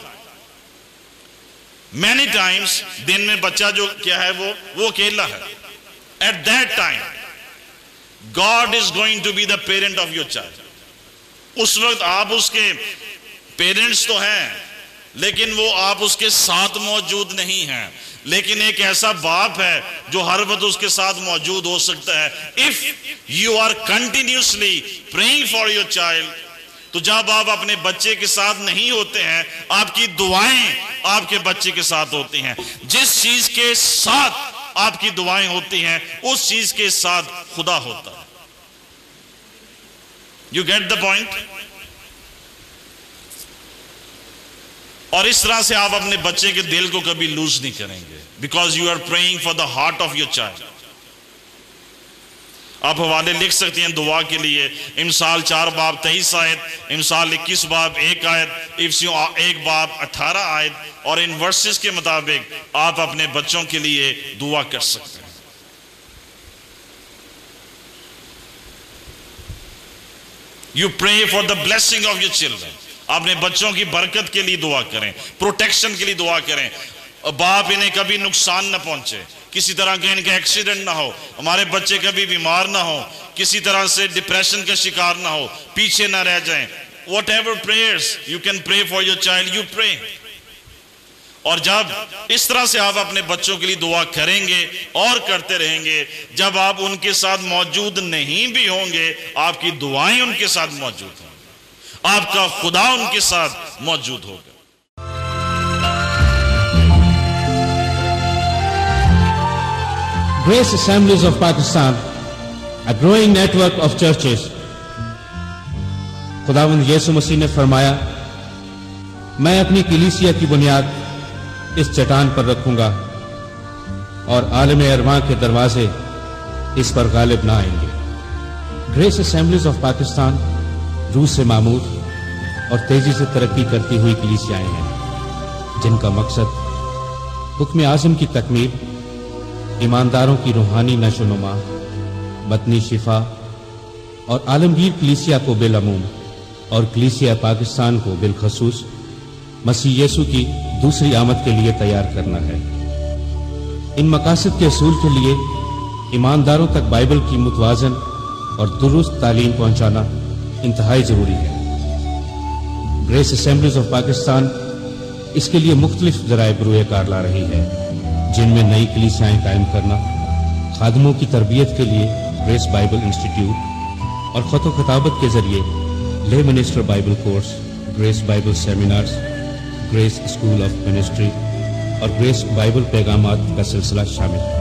Many times دن میں بچہ جو کیا ہے وہ اکیلا ہے. At that time God is going to be the parent of your child. اس وقت آپ اس کے پیرنٹس تو ہیں، لیکن وہ آپ اس کے ساتھ موجود نہیں ہیں. لیکن ایک ایسا باپ ہے جو ہر وقت اس کے ساتھ موجود ہو سکتا ہے. If you are continuously praying for your child, تو جب آپ اپنے بچے کے ساتھ نہیں ہوتے ہیں، آپ کی دعائیں آپ کے بچے کے ساتھ ہوتی ہیں. جس چیز کے ساتھ آپ کی دعائیں ہوتی ہیں اس چیز کے ساتھ خدا ہوتا ہے. You get the point? اور اس طرح سے آپ اپنے بچے کے دل کو کبھی لوز نہیں کریں گے. Because you are praying for the heart of your child. آپ حوالے لکھ سکتے ہیں دعا کے لیے. امثال 4 باب 23 آیت، امثال 21 باب 1 آیت، افسیوں 1 باب 18 آیت، اور ان ورسز کے مطابق آپ اپنے بچوں کے لیے دعا کر سکتے ہیں. You pray for the blessing of your children. اپنے بچوں کی برکت کے لیے دعا کریں، پروٹیکشن کے لیے دعا کریں. باپ انہیں کبھی نقصان نہ پہنچے، کسی طرح کا ان کا ایکسیڈنٹ نہ ہو، ہمارے بچے کبھی بیمار نہ ہو، کسی طرح سے ڈپریشن کا شکار نہ ہو، پیچھے نہ رہ جائیں. Whatever prayers you can pray for your child, you pray. اور جب اس طرح سے آپ اپنے بچوں کے لیے دعا کریں گے اور کرتے رہیں گے، جب آپ ان کے ساتھ موجود نہیں بھی ہوں گے، آپ کی دعائیں ان کے ساتھ موجود ہوں گی، آپ کا خدا ان کے ساتھ موجود ہوگا. Grace Assemblies of Pakistan, a growing network of churches. خداوند یسوع مسیح نے فرمایا، میں اپنی کلیسیا کی بنیاد اس چٹان پر رکھوں گا اور عالم ارواح کے دروازے اس پر غالب نہ آئیں گے. گریس اسمبلیز آف پاکستان روس سے معمور اور تیزی سے ترقی کرتی ہوئی کلیسیائیں ہیں جن کا مقصد حکم اعظم کی تکمیل، ایمانداروں کی روحانی نشو و نما، متنی شفا اور عالمگیر کلیسیا کو بالعموم اور کلیسیا پاکستان کو بالخصوص مسیح یسوع کی دوسری آمد کے لیے تیار کرنا ہے. ان مقاصد کے حصول کے لیے ایمانداروں تک بائبل کی متوازن اور درست تعلیم پہنچانا انتہائی ضروری ہے. گریس اسمبلیز آف پاکستان اس کے لیے مختلف ذرائع بروئے کار لا رہی ہے، جن میں نئی کلیسیائیں قائم کرنا، خادموں کی تربیت کے لیے گریس بائبل انسٹیٹیوٹ اور خط و خطابت کے ذریعے lay minister Bible course, grace Bible seminars, grace school of ministry اور گریس بائبل پیغامات کا سلسلہ شامل ہے.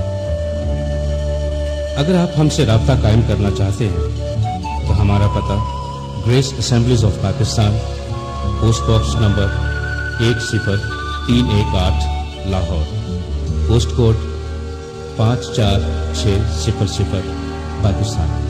اگر آپ ہم سے رابطہ قائم کرنا چاہتے ہیں تو ہمارا پتہ grace assemblies of Pakistan, post box number 10318 Lahore, post code 54600 Pakistan.